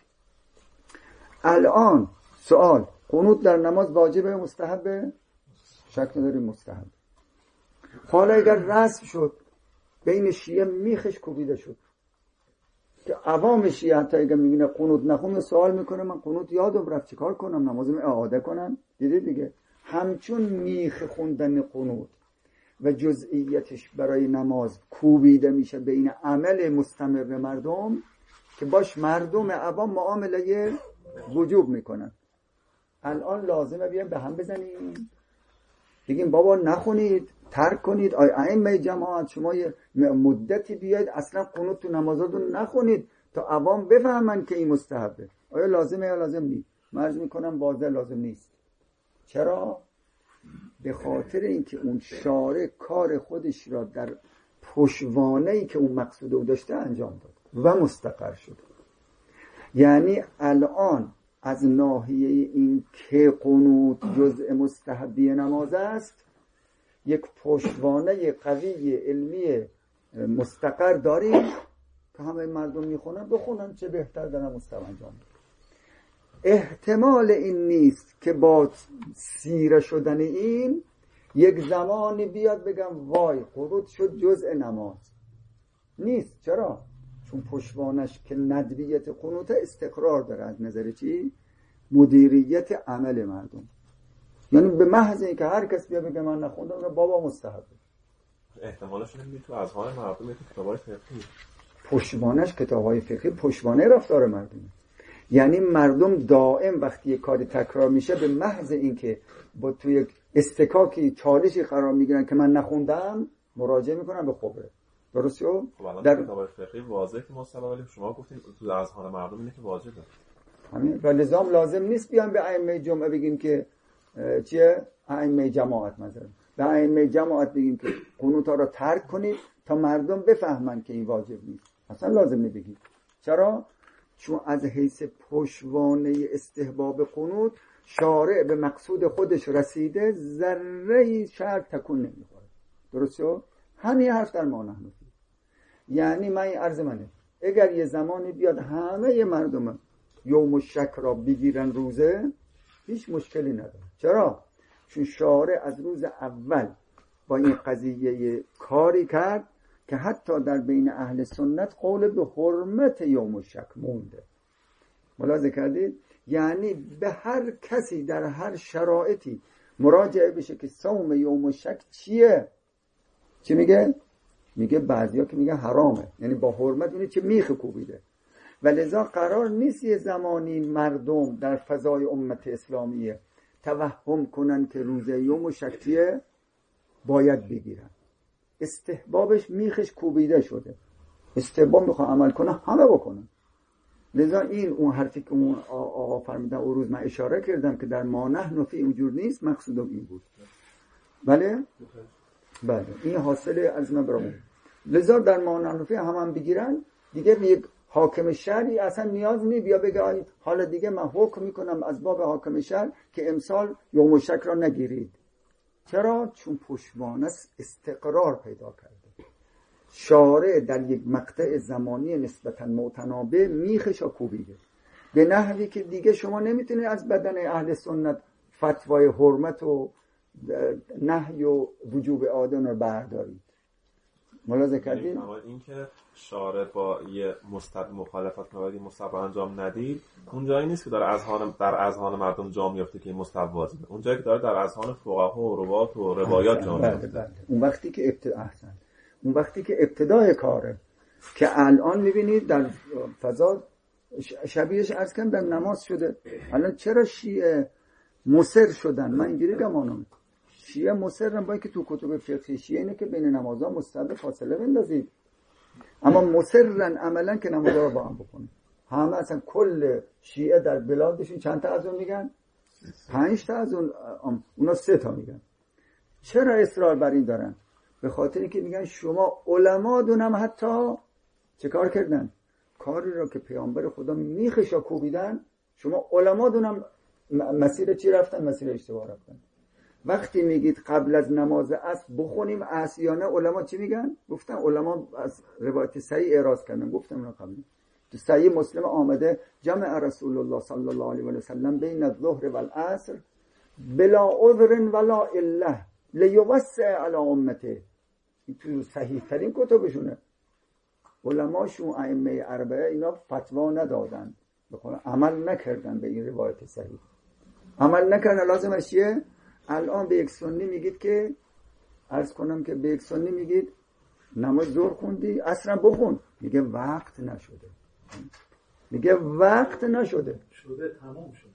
الان سوال، قنوت در نماز واجبه مستحبه؟ شک نداری مستحب. حالا اگر رسم شد بین شیعه میخش کوبیده شد که عوام شیعه حتی اگر میبینه قنوت نخونه سوال میکنه من قنوت یادم رفت چیکار کنم، نمازم اعاده کنم؟ دیدید دیگه، همچون میخ خوندن قنوت و جزئیتش برای نماز کوبیده میشه بین عمل مستمر مردم که باش مردم عوام معامله وجوب میکنن. الان لازمه بیایم به هم بزنیم بگیم بابا نخونید، ترک کنید، آی ائمه جماعت شما یه مدتی بیاید اصلا قنوت تو نمازاتون نخونید تا عوام بفهمن که این مستحبه. آیا لازمه یا لازم نیست؟ مرز میکنم واضح لازم نیست. چرا؟ به خاطر اینکه اون شارع کار خودش را در پشتوانه‌ای که اون مقصود او داشته انجام داد و مستقر شد. یعنی الان از ناحیه این که قنوت جزء مستحبی نماز است، یک پشتوانه قوی علمی مستقر داریم که همه مردم میخونن، بخونن چه بهتر دارن مستقر انجام. احتمال این نیست که با سیره شدن این یک زمانی بیاد بگم وای قنوت شد جزء نماز. نیست. چرا؟ چون پشتوانش که ندویت قنوت استقرار داره از نظر چی؟ مدیریت عمل مردم. یعنی به محض اینکه هر کس بیا بگه من نخوندم بابا مستحبه، احتمالش اینه تو اذهان مردم تو کتابای فقهی پشتوانش کتابای فقهی پشتوانه رفتار مردمه. یعنی مردم دائم وقتی یک کاری تکرار میشه به محض اینکه با توی یک استکاکی چالشی قرار میگیرن که من نخوندم مراجعه میکنن به خبره. درست شد؟ خب در کتابای فقهی واضحه که مستحب، ولی شما گفتین تو اذهان مردم اینه که واجبه. همین و لزام لازم نیست بیان به ائمه جمعه بگیم که چیه؟ ائمه جماعت مثلا به ائمه جماعت بگیم که قنوت ها را ترک کنید تا مردم بفهمن که این واجب نیست. اصلا لازم نبگید. چرا؟ چون از حیث پشتوانه استحباب قنوت شارع به مقصود خودش رسیده، ذره شرط تکون نمیخوره. درست شد؟ همین حرف در ما نحنفی. یعنی من این عرض منه اگر یه زمانی بیاد همه مردم یوم الشک را بگیرن روزه، هیچ مشکلی نداره. چرا؟ چون شارع از روز اول با این قضیه کاری کرد که حتی در بین اهل سنت قول به حرمت یوم الشک مونده. ملاحظه کردید؟ یعنی به هر کسی در هر شرایطی مراجعه بشه که صوم یوم الشک چیه؟ چی میگه؟ میگه بعضیا که میگه حرامه، یعنی با حرمت اونه چه میخ کوبیده. و لذا قرار نیست یه زمانی مردم در فضای امت اسلامیه توهم کنن که روز یوم الشک چیه باید بگیرن. استحبابش میخش کوبیده شده، استحباب میخواه عمل کنه همه بکنن. لذا این اون حرفی که اون آقا فرمیدن اون روز من اشاره کردم که در ما نحنفی اونجور نیست، مقصودم این بود. بله؟ بله این حاصل از من برامون. لذا در ما نحنفی هم هم بگیرن دیگه به یک حاکم شهری اصلا نیاز نی بیا بگه حالا دیگه من حکم میکنم از باب حاکم شهر که امسال یوم الشک را نگیرید. چرا؟ چون پشتوانه استقرار پیدا کرده. شارع در یک مقطع زمانی نسبتا متنابه میخشا کوبیده به نحوی که دیگه شما نمیتونید از بدن اهل سنت فتوای حرمت و نهی و وجوب آدم رو بردارید. ملاحظه کردید؟ این که شارع با یه مستحب مخالفت کنه ولی مستحب انجام ندید، اون جایی نیست که داره اذهان در اذهان مردم جا میفته که این مستحب واجبه. اون جایی که داره در اذهان فقها و روات و روایات جا میفته. بله بله. اون وقتی که ابتدا احسن اون وقتی که ابتدای کاره که الان میبینید در فضا شبیهش عرض کنم در نماز شده. الان چرا شیعه مصر شدن؟ من اینجوری گمانم شیعه مصرن با اینکه تو کتب فقهی شیعه اینه که بین نمازها مستحب فاصله بندازید، اما مصرن عملا که نمازها رو با هم بکنید. همه اصلا کل شیعه در بلادشون چند تا از اون میگن؟ پنج تا از اون، اونا سه تا میگن. چرا اصرار بر این دارن؟ به خاطر اینکه میگن شما علما دونم حتی چه کار کردن؟ کاری رو که پیامبر خدا میخشا کوبیدن، شما علما دونم مسیر چی رفتن؟ مسیر اشتباه رفتن. وقتی میگید قبل از نماز عصر بخونیم عصیانه، علما چی میگن؟ گفتن علما از روایت صحیح اعراض کردن. گفتم اونا قبل تو صحیح مسلم آمده جمع رسول الله صلی الله علیه و سلم بین الظهر و العصر بلا عذر ولا اله لیوسع علی امته. تو صحیح ترین کتبشونه. علماشون ائمه اربعه اینا فتوا ندادن، بخوام عمل نکردن به این روایت صحیح. عمل نکردن لازمش چیه؟ الان به یک سنی میگید که عرض کنم که به یک سنی میگید نماز ظهر خوندی عصرم بخون، میگه وقت نشده. میگه وقت نشده. شده تمام شده.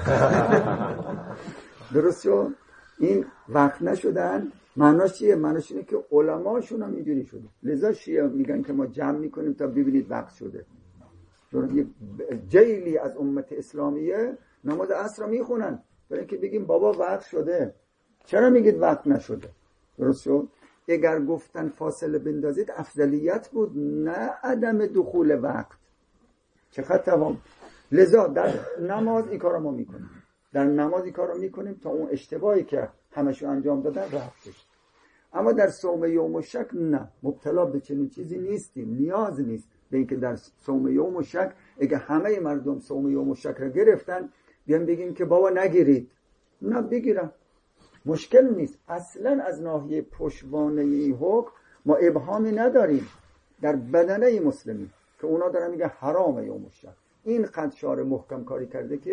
درست شد؟ این وقت نشدن معناش چیه؟ معناش اینه که علماشون هم اینجوری شده. لذا شیعه میگن که ما جمع میکنیم تا ببینید وقت شده. یک جیلی از امت اسلامیه نماز عصر رو میخونن برای اینکه بگیم بابا وقت شده. چرا میگید وقت نشده؟ درست شد؟ اگر گفتن فاصله بندازید افضلیت بود، نه عدم دخول وقت. چقدر تمام. لذا در نماز این کار رو ما میکنیم. در نماز این کار رو میکنیم تا اون اشتباهی که همشو انجام دادن رفت بشه. اما در صوم یوم الشک نه، مبتلا به چنین چیزی نیستیم. نیاز نیست به اینکه در صوم یوم الشک اگه همه مردم صوم یوم الشک رو گرفتن بیان بگیم که بابا نگیرید. نه بگیرن، مشکل نیست. اصلا از ناحیه پشتوانه این حکم ما ابهامی نداریم در بدنه مسلمی که اونا دارن میگه حرام یوم الشک. این قد شارع محکم کاری کرده که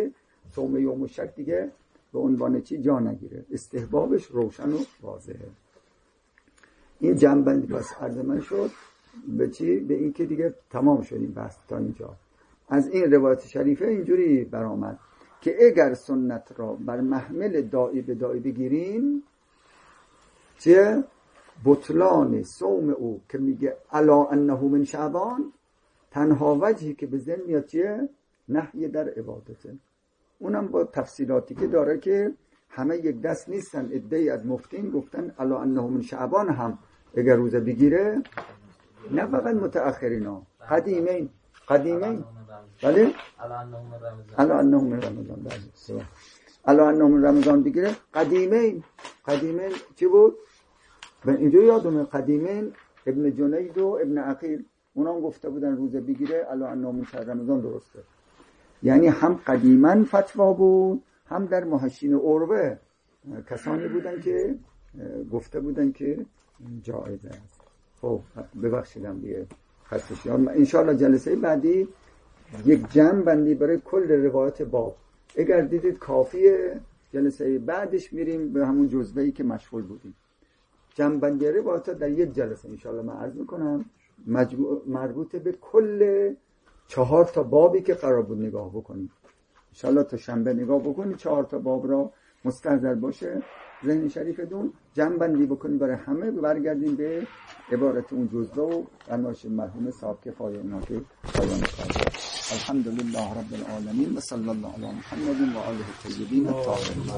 صوم یوم الشک دیگه به عنوان چی جا نگیره، استحبابش روشن و واضحه. این جنبندی پس عرض من شد به چی؟ به این که دیگه تمام شد این بحث تا اینجا. از این روایت شریفه اینجوری برآمد که اگر سنت را بر محمل داعی به داعی بگیریم چه؟ بطلان صوم او که میگه الا انه من شعبان، تنها وجهی که به ذهن میاد چیه؟ نهی در عبادته. اونم با تفصیلاتی که داره که همه یک دست نیستن. عده‌ای از مفتین گفتن الا انه من شعبان هم اگر روزه بگیره، نه فقط متأخرینا، قدیمین قدیمین بله الا انه من رمضان، بله الا انه من رمضان بگیره، قدیمین قدیمین چی بود؟ اینجا یادمه قدیمین ابن جنید و ابن عقیل اونا گفته بودن روزه بگیره الا انه من شهر رمضان درسته. یعنی هم قدیما فتوا بود، هم در محشین عربه کسانی بودن که گفته بودن که جایزه است. خب ببخشیدم دیگه خسته شدم. انشاءالله جلسه بعدی یک جمع بندی برای کل روایت باب، اگر دیدید کافیه جلسه بعدش میریم به همون جزوه‌ای که مشغول بودیم. جمع بندی روایت در یک جلسه انشاءالله من عرض میکنم، مربوط به کل چهار تا بابی که قرار بود نگاه بکنیم. انشاءالله تا شنبه نگاه بکنید، چهار تا باب را مستحضر باشه ذهن شریفتون، جمع بندی بکنید برای همه، برگردیم به عبارت اون جزوه و فرمایش مرحوم صاحب کفایه اینا که پایان کار. الحمدلله رب العالمین و صلی الله علی محمد و آله الطیبین الطاهرین.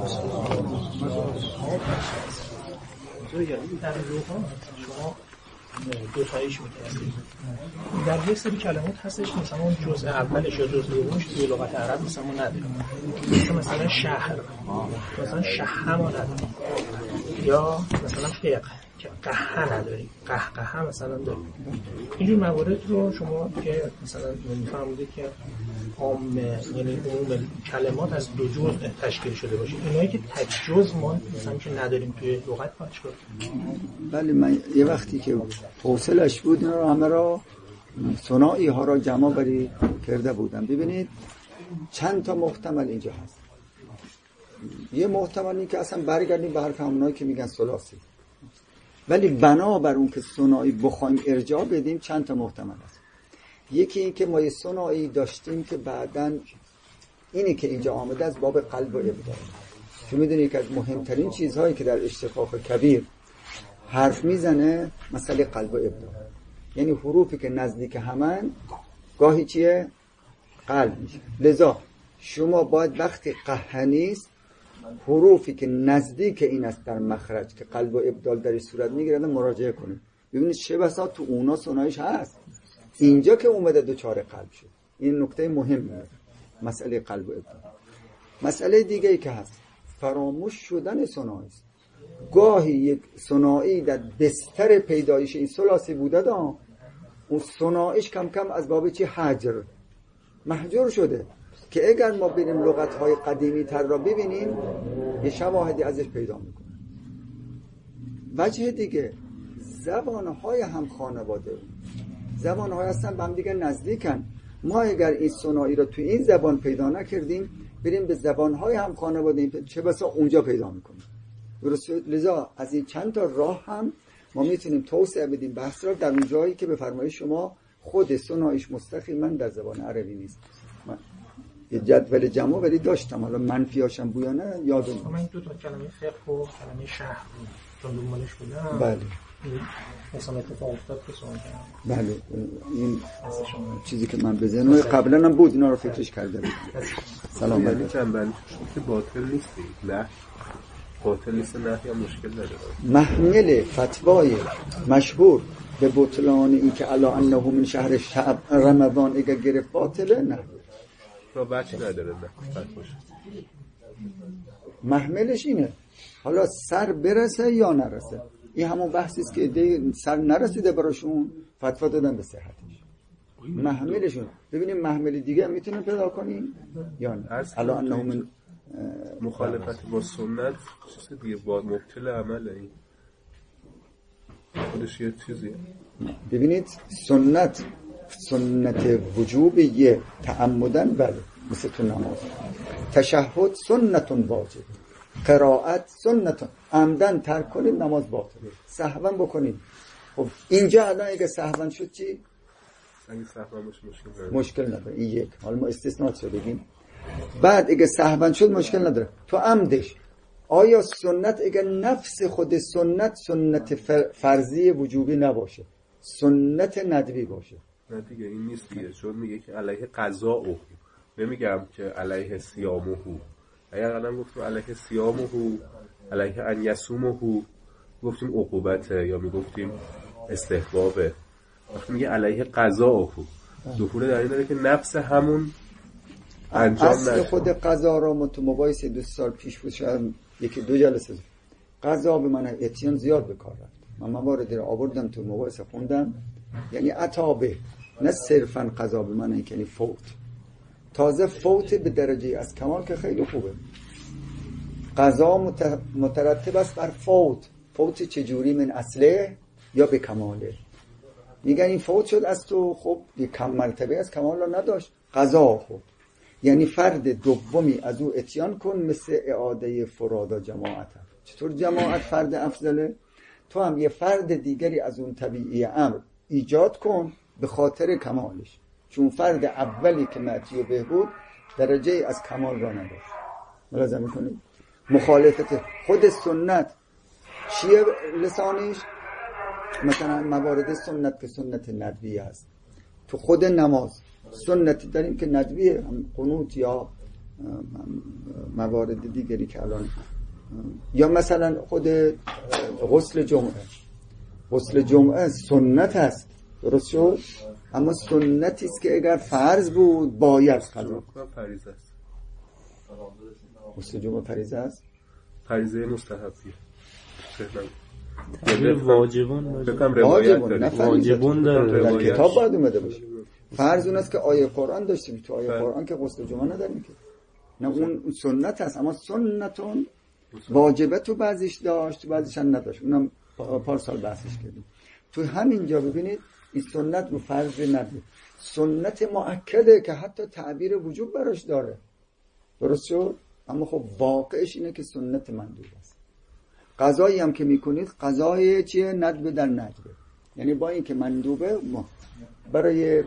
در روحان شما دو تایش میکنید. در یک سری کلمات هستش مثلا اون جزء اولش یا جزء دومش توی لغت عرب مثلا ما نداریم، مثلا شهر، مثلا شهر ما نداریم، یا مثلا فقه که قهه نداریم، قهقه مثلا داریم. اینجور موارد رو شما که مثلا میفهمید که عام یعنی عموم کلمات از دو جزء تشکیل شده باشه، اینایی که تک جزء ما مثلا که نداریم توی لغت پاش کنیم. بله من یه وقتی که حوصلش بود اینا رو همه را ثنایی ها را جمع بری کرده بودم. ببینید چند تا محتمل اینجا هست. یه محتملی که اصلا برگردیم به حرف همونایی که میگن ثلاثی، ولی بنابر اون که ثنایی بخوایم ارجاع بدیم چند تا محتمل هست. یکی این که ما یه ثنایی داشتیم که بعداً اینی که اینجا آمده از باب قلب و ابداع، که میدونی که از مهمترین چیزهایی که در اشتقاق کبیر حرف میزنه مسئله قلب و ابداع، یعنی حروفی که نزدیک همن گاهی چیه؟ قلب میشه. لذا شما باید وقتی قهه نیست حروفی که نزدیک این است در مخرج که قلب و ابدال درش صورت میگیرن مراجعه کنید. ببینید چه بسا تو اونا ثناییش هست، اینجا که اومده دوچار قلب شد. این نکته مهمه مسئله قلب و ابدال. مسئله دیگه ای که هست فراموش شدن ثنایی است. گاهی یک ثنایی در بستر پیدایش این ثلاثی بوده دا اون ثناییش کم کم از باب چی حجر محجور شده که اگر ما بریم لغت‌های قدیمی تر را ببینیم یه شواهدی ازش پیدا میکنه. وجه دیگه زبان‌های هم خانواده، زبان‌های هستن به هم دیگه نزدیکن. ما اگر این ثنایی را تو این زبان پیدا نکردیم بریم به زبان‌های هم خانواده چه بسا اونجا پیدا میکنیم. درسته؟ لذا از این چند تا راه هم ما میتونیم توسعه بدیم بحث را در اون جایی که به فرمایش شما خود ثناییش مستقیما در زبان عربی نیست. من یه جدول جمع ولی داشتم، حالا منفیاشم بویانه یادم نیست. من دو تا کلمه فقه و کلمه شهر چون دنبالش بودم. بله مثلا اتفاق افتاد که سوال کردم. بله این چیزی که من بزنم قبلا هم بود اینا رو فکرش کرده بودم. سلام یعنی علیکم. چند بندی که باطل نیست، نه باطل نیست، نه یا مشکل نداره. محمل فتوای مشهور به بطلان این که الا انه من شهر شعب رمضان اگر گرفت باطله، نه را بچه نداره، نه فتواش محملش اینه. حالا سر برسه یا نرسه، این همون بحثی است که سر نرسیده براشون فتوا دادن به صحتش. محملشون ببینیم محمل دیگه هم میتونیم پیدا کنیم یا نه. الا انه من مخالفت با سنت چیز دیگه با مبتل عمله، این خودش یه چیزیه. ببینید سنت سنت وجوب یه تعمدن بله، مثل تو نماز. تشهد سنت واجب، قرائت سنت، عمدن ترک کنید نماز باطله، سهوا بکنید. خب اینجا الان اگه سهوا شد چی؟ اگه سهوا باشه مشکل داره. مشکل نداره. این یک. حالا ما استثناءات رو بگیم. بعد اگه سهوا شد مشکل نداره. تو عمدش آیا سنت اگه نفس خود سنت سنت فرضی وجوبی نباشه، سنت ندبی باشه؟ نه دیگه این نیست دیگه، چون میگه که علیه قضا او، نمیگم که علیه صیامه. اگر الان گفتیم علیه صیامه، علیه ان یصومه، گفتیم عقوبته یا میگفتیم استحبابه. وقتی میگه علیه قضا او، دخول در این داره که نفس همون انجام نشه. اصل خود قضا را متمبایس دو سال پیش بود، شاید یکی دو جلسه قضا به من اتیان زیاد به کار رفت. من مواردی رو آوردم تو مباحث خوندم، یعنی عطابه، نه صرفا قضا به من یعنی فوت. تازه فوت به درجه از کمال که خیلی خوبه. قضا مترتب است بر فوت. فوت چجوری؟ من اصله یا به کماله. میگن این فوت شد از تو، خب یک کم مرتبه از کمال را نداشت. قضا خب یعنی فرد دومی از او اتیان کن، مثل اعاده فرادا جماعت. چطور جماعت فرد افضله؟ تو هم یه فرد دیگری از اون طبیعی امر ایجاد کن به خاطر کمالش، چون فرد اولی که معطی و بهبود درجه از کمال را نداشت. ملاحظه میکنید؟ مخالفت خود سنت چیه لسانش؟ مثلا موارد سنت که سنت ندویه است. تو خود نماز سنتی داریم که ندویه، قنوت یا موارد دیگری که الان، یا مثلا خود غسل جمعه. غسل جمعه سنت است، درست شد؟ اما سنتی است که اگر فرض بود باید قضا. فریضه است. غسل جمعه فریضه است؟ فریضه مستحبیه. واجبون واجبون نه واجبون داره، در کتاب باید اومده باشه. فرض اون است که آیه قرآن داشتیم، تو آیه قرآن که غسل جمعه نداریم که، نه اون سنت هست، اما سنتون واجبه تو بعضیش داشت تو بعضیش نداشت. اونم پارسال بحثش کردیم. تو همینجا ببینید این سنت رو فرض نداره، سنت مؤکده که حتی تعبیر وجوب براش داره، درست شد؟ اما خب واقعش اینه که سنت مندوب است. قضایی هم که میکنید قضای چیه؟ ندبه در ندبه، یعنی با این که مندوبه برای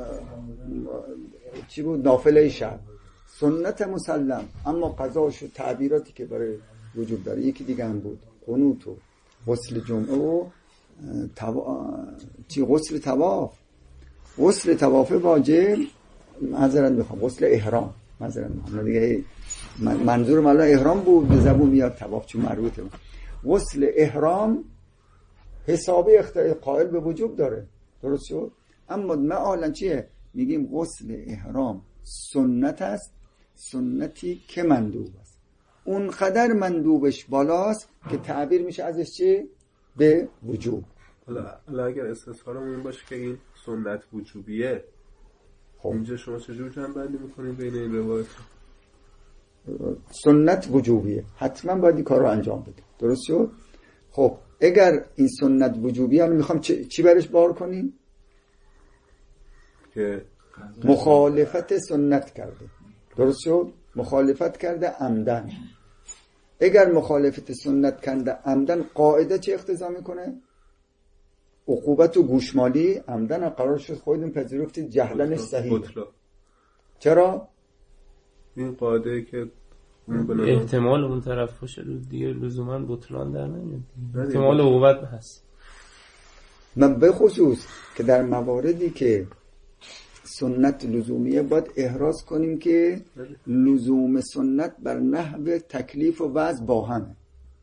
چی بود؟ نافله شب، سنت مسلم، اما قضاش و تعبیراتی که برای وجوب داره. یکی دیگه هم بود قنوت و غسل جمعه و توا... چی غسل طواف. غسل طواف واجب، معذرت میخوام، غسل احرام، معذرت میخوام دیگه، منظور مالا احرام بود، به زبون میاد طواف چون مربوطه. غسل احرام حسابی اختیار قائل به وجوب داره، درست شد؟ اما معالا چیه؟ میگیم غسل احرام سنت است، سنتی که مندوب است. اون قدر مندوبش بالاست که تعبیر میشه ازش چی؟ به وجوب. حالا اگر استثارمون این باشه که این سنت وجوبیه، خب اینجا شما چجور جمع میکنید بین این روایت؟ سنت وجوبیه، حتما باید این کار رو انجام بده، درست شد؟ خب اگر این سنت وجوبیه، الان میخوام چی, چی برش بار کنیم؟ که مخالفت سنت کرده، درست شد؟ مخالفت کرده عمدن. اگر مخالفت سنت کرده عمدن، قاعده چه اقتضا میکنه؟ عقوبت و گوشمالی عمدن قرار شد. خودتون پذیرفتید جهلنش صحیح. چرا؟ این قاعده که احتمال اون طرف باشه دیگه لزوما بطلان در نمیاد، احتمال عقوبت هست. من به خصوص که در مواردی که سنت لزومیه باید احراز کنیم که لزوم سنت بر نحو تکلیف و وضع با همه.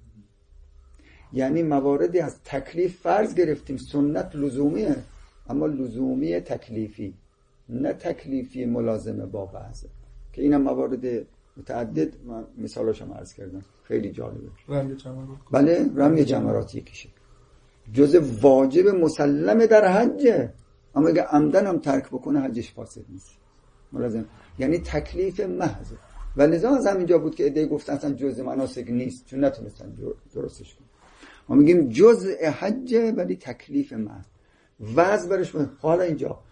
یعنی مواردی از تکلیف فرض گرفتیم سنت لزومیه، اما لزومی تکلیفی، نه تکلیفی ملازمه با وضع، که اینم موارد متعدد من مثالاشم عرض کردم، خیلی جالبه. رمی جمرات، بله رمی جمرات یکیشه، جز واجب مسلم در حجه، اما اگه عمدن هم ترک بکنه حجش فاسد نیست. ملازم یعنی تکلیف محض. و لذا از همینجا بود که ایده گفتن اصلا جزء مناسک نیست، چون نتونستن درستش کنن. ما میگیم جزء حجه ولی تکلیف محض، وضع برش. حالا اینجا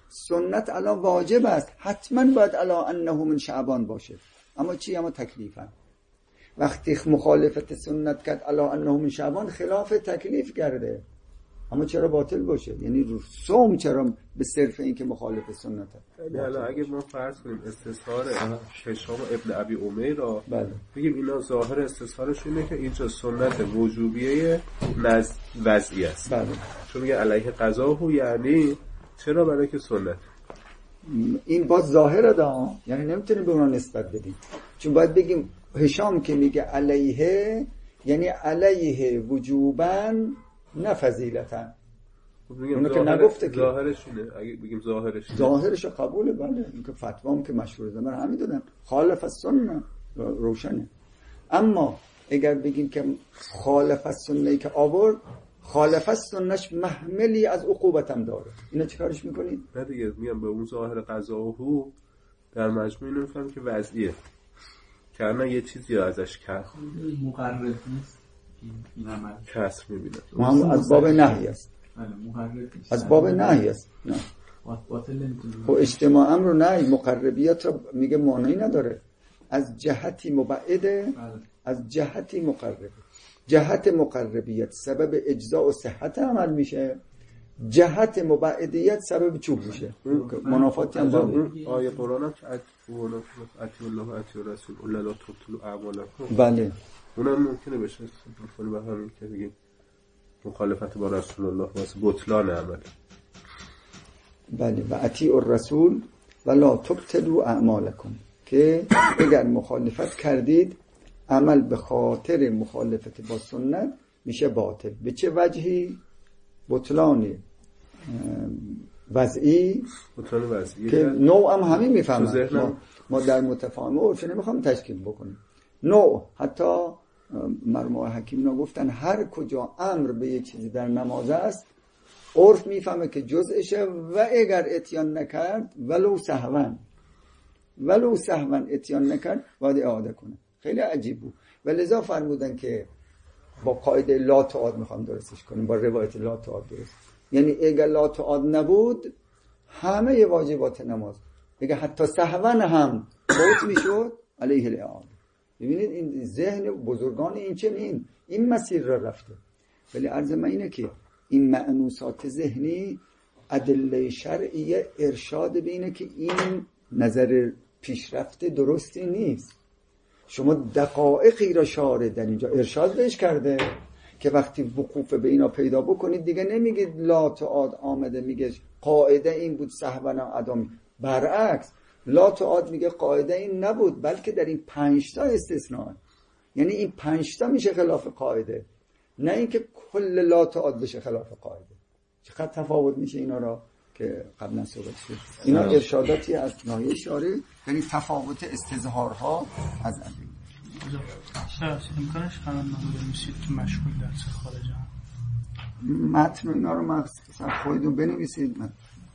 سنت الان واجب است، حتما باید الا انه من شعبان باشه. اما چی؟ اما تکلیفا. وقتی مخالفت سنت کرد الا انه من شعبان، خلاف تکلیف کرده. اما چرا باطل باشه؟ یعنی صوم چرا به صرف این که مخالف سنت یعنی الان اگه ما فرض کنیم استظهار هشام ابن ابی امیر را بله. بگیم اینا ظاهر استظهارش اینه که اینجا سنت وجوبیه نز وضعی است. بله. چون میگه علیه قضاه، یعنی چرا؟ برای که سنت این باز ظاهره دا، یعنی نمیتونیم به اون نسبت بدیم، چون باید بگیم هشام که میگه علیه یعنی علیه وجوباً نه فضیلتاً. اونو که نگفته که ظاهرش اینه. اگه بگیم ظاهرش ظاهرش قبوله. بله این که فتوام که مشهوره من همین دادم خالف السنه روشنه. اما اگر بگیم که خالف السنه که آورد، خالف السنهش محملی از عقوبت هم داره، اینا چیکارش میکنید؟ نه دیگه میگم به اون ظاهر قضاهو در مجموع اینو میفهم که وضعیه، که الان یه چیزی ازش کرد مقرر نیست این عمل کسر میبینه. ما از باب نهی است. از باب نهی است. نه خب اجتماع امر و نهی مقربیت رو میگه معنی نداره. از جهتی مبعده، از جهتی مقربه. جهت مقربیت سبب اجزاء و صحت عمل میشه، جهت مبعدیت سبب چوب میشه. منافاتی هم با اون آیه قرآن هم که اتی الله و اتی رسول الله لا تبطلوا اعمالکم. بله اونم ممکنه بشه استفاده به همین که بگیم مخالفت با رسول الله واسه بطلان عمل. بله و اطیعوا الرسول و لا تبطلوا اعمالکم، که اگر مخالفت کردید عمل به خاطر مخالفت با سنت میشه باطل. به چه وجهی؟ بطلان وضعی، بطلان وضعی که نوع هم همین میفهمن. ما, ما در متفاهم عرف نمیخوام تشکیل بکنیم. نوع حتی مرموم حکیم نا گفتن هر کجا امر به یه چیزی در نماز است، عرف میفهمه که جزءشه و اگر اتیان نکرد ولو سهوا ولو سهوا اتیان نکرد باید اعاده کنه. خیلی عجیب بود و لذا فرمودن که با قاعده لا تعاد میخوام درستش کنیم، با روایت لا تعاد درست. یعنی اگر لا تعاد نبود همه واجبات نماز، اگر حتی سهوا هم فوت میشد علیه الاعاده. ببینید این ذهن بزرگان این چنین این مسیر را رفته. ولی عرض من اینه که این معنوسات ذهنی ادله شرعیه ارشاد به اینه که این نظر پیشرفت درستی نیست. شما دقایقی را شارع در اینجا ارشاد بهش کرده که وقتی وقوف به اینا پیدا بکنید دیگه نمیگید لا تعاد آمده، میگه قاعده این بود سهوا عدم. برعکس لا تعاد میگه قاعده این نبود، بلکه در این پنج تا استثناء، یعنی این پنج تا میشه خلاف قاعده، نه اینکه کل لا تعاد بشه خلاف قاعده. چقدر تفاوت میشه اینا را که قبلا صحبت شد. اینا ارشاداتی از ناحیه شارع، یعنی تفاوت استظهارها از ادله. شاید امکانش قرار نمیشه که مشغول درس خارجه. متن اینا رو مخصوصا خودتون بنویسید. من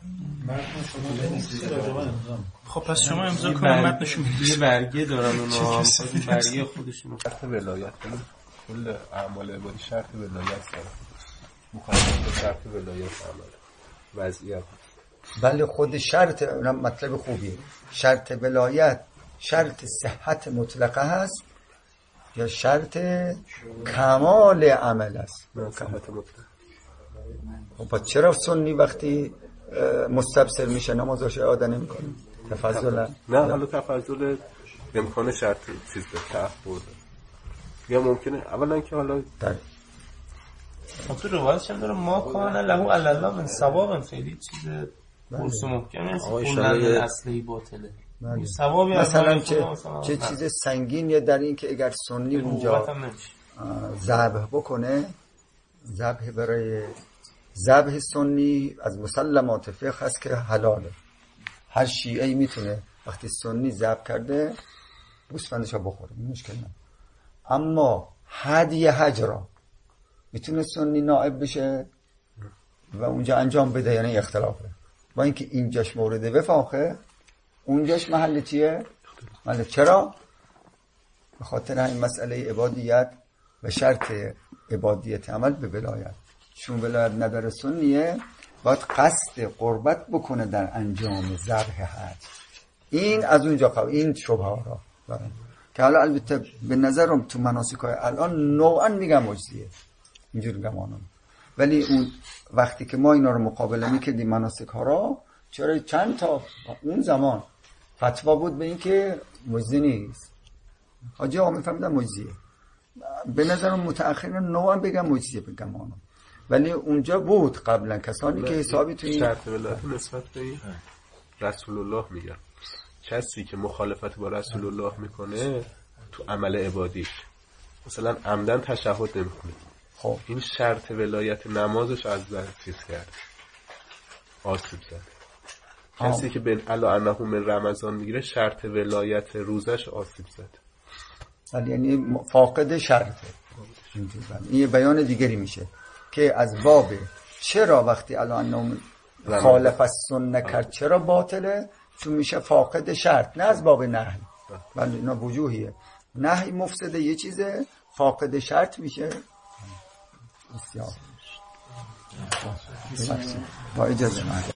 خب پس شما امضا کنید متنشو می‌نویسید. یه برگه دارن اونا، برگه خودشون شرط ولایت کنن. کل اعمال عبادی شرط ولایت داره. مخالفت شرط ولایت عمل وضعیت. بله خود شرط اونم مطلب خوبیه. شرط ولایت شرط صحت مطلقه هست یا شرط کمال عمل است؟ صحت مطلقه. خب چرا سنی وقتی مستبصر میشه نمازش اعاده نمیکنه؟ تفضل نه حالا تفضل امکان شرط چیز به تعهد یا ممکنه اولا که حالا در خب تو روایتش هم داره ما کان له علی الله من ثواب، خیلی چیز پرس محکم است. اون اصلی باطله ثوابی مثلا چه چه چیز سنگینیه در این که اگر سنی اونجا ذبح بکنه، ذبح برای ذبح سنی از مسلمات فقه هست که حلاله. هر شیعه‌ای میتونه وقتی سنی ذبح کرده گوسفندشو بخوره، مشکل نه. اما هدی حج را میتونه سنی نائب بشه و اونجا انجام بده، یعنی اختلافه. با اینکه اینجاش مورد وفاقه اونجاش محل چیه؟ محل چرا؟ به خاطر این مسئله عبادیت و شرط عبادیت عمل به ولایت. چون ولایت نداره سنیه، باید قصد قربت بکنه در انجام ذبح حج. این از اونجا قبل این شبهه را دارن که حالا البته به نظرم تو مناسک‌های الان نوعا میگم مجزیه اینجور گمانم، ولی اون وقتی که ما اینا رو مقابله میکردیم مناسک ها را، چرا چند تا اون زمان فتوا بود به این که مجزی نیست، حاجی آقا میفهمیدن مجزیه، به نظرم متأخرین نوعا بگم مجزیه بگم آنم، ولی اونجا بود قبلا کسانی که حسابی توی شرط ولایت نسبت به رسول الله میگم، کسی که مخالفت با رسول الله میکنه تو عمل عبادیش، مثلا عمدن تشهد نمیکنه، خب این شرط ولایت نمازش از چیز کرد، آسیب زد. کسی که بین الا انه من رمضان میگیره شرط ولایت روزش آسیب زد، یعنی فاقد شرطه. این یه بیان دیگری میشه که از باب چرا وقتی الا انه خالف السنه کرد چرا باطله، چون میشه فاقد شرط، نه از باب نهی، ولی اینا وجوهیه، نهی مفسده یه چیزه، فاقد شرط میشه بسیار با اجازه من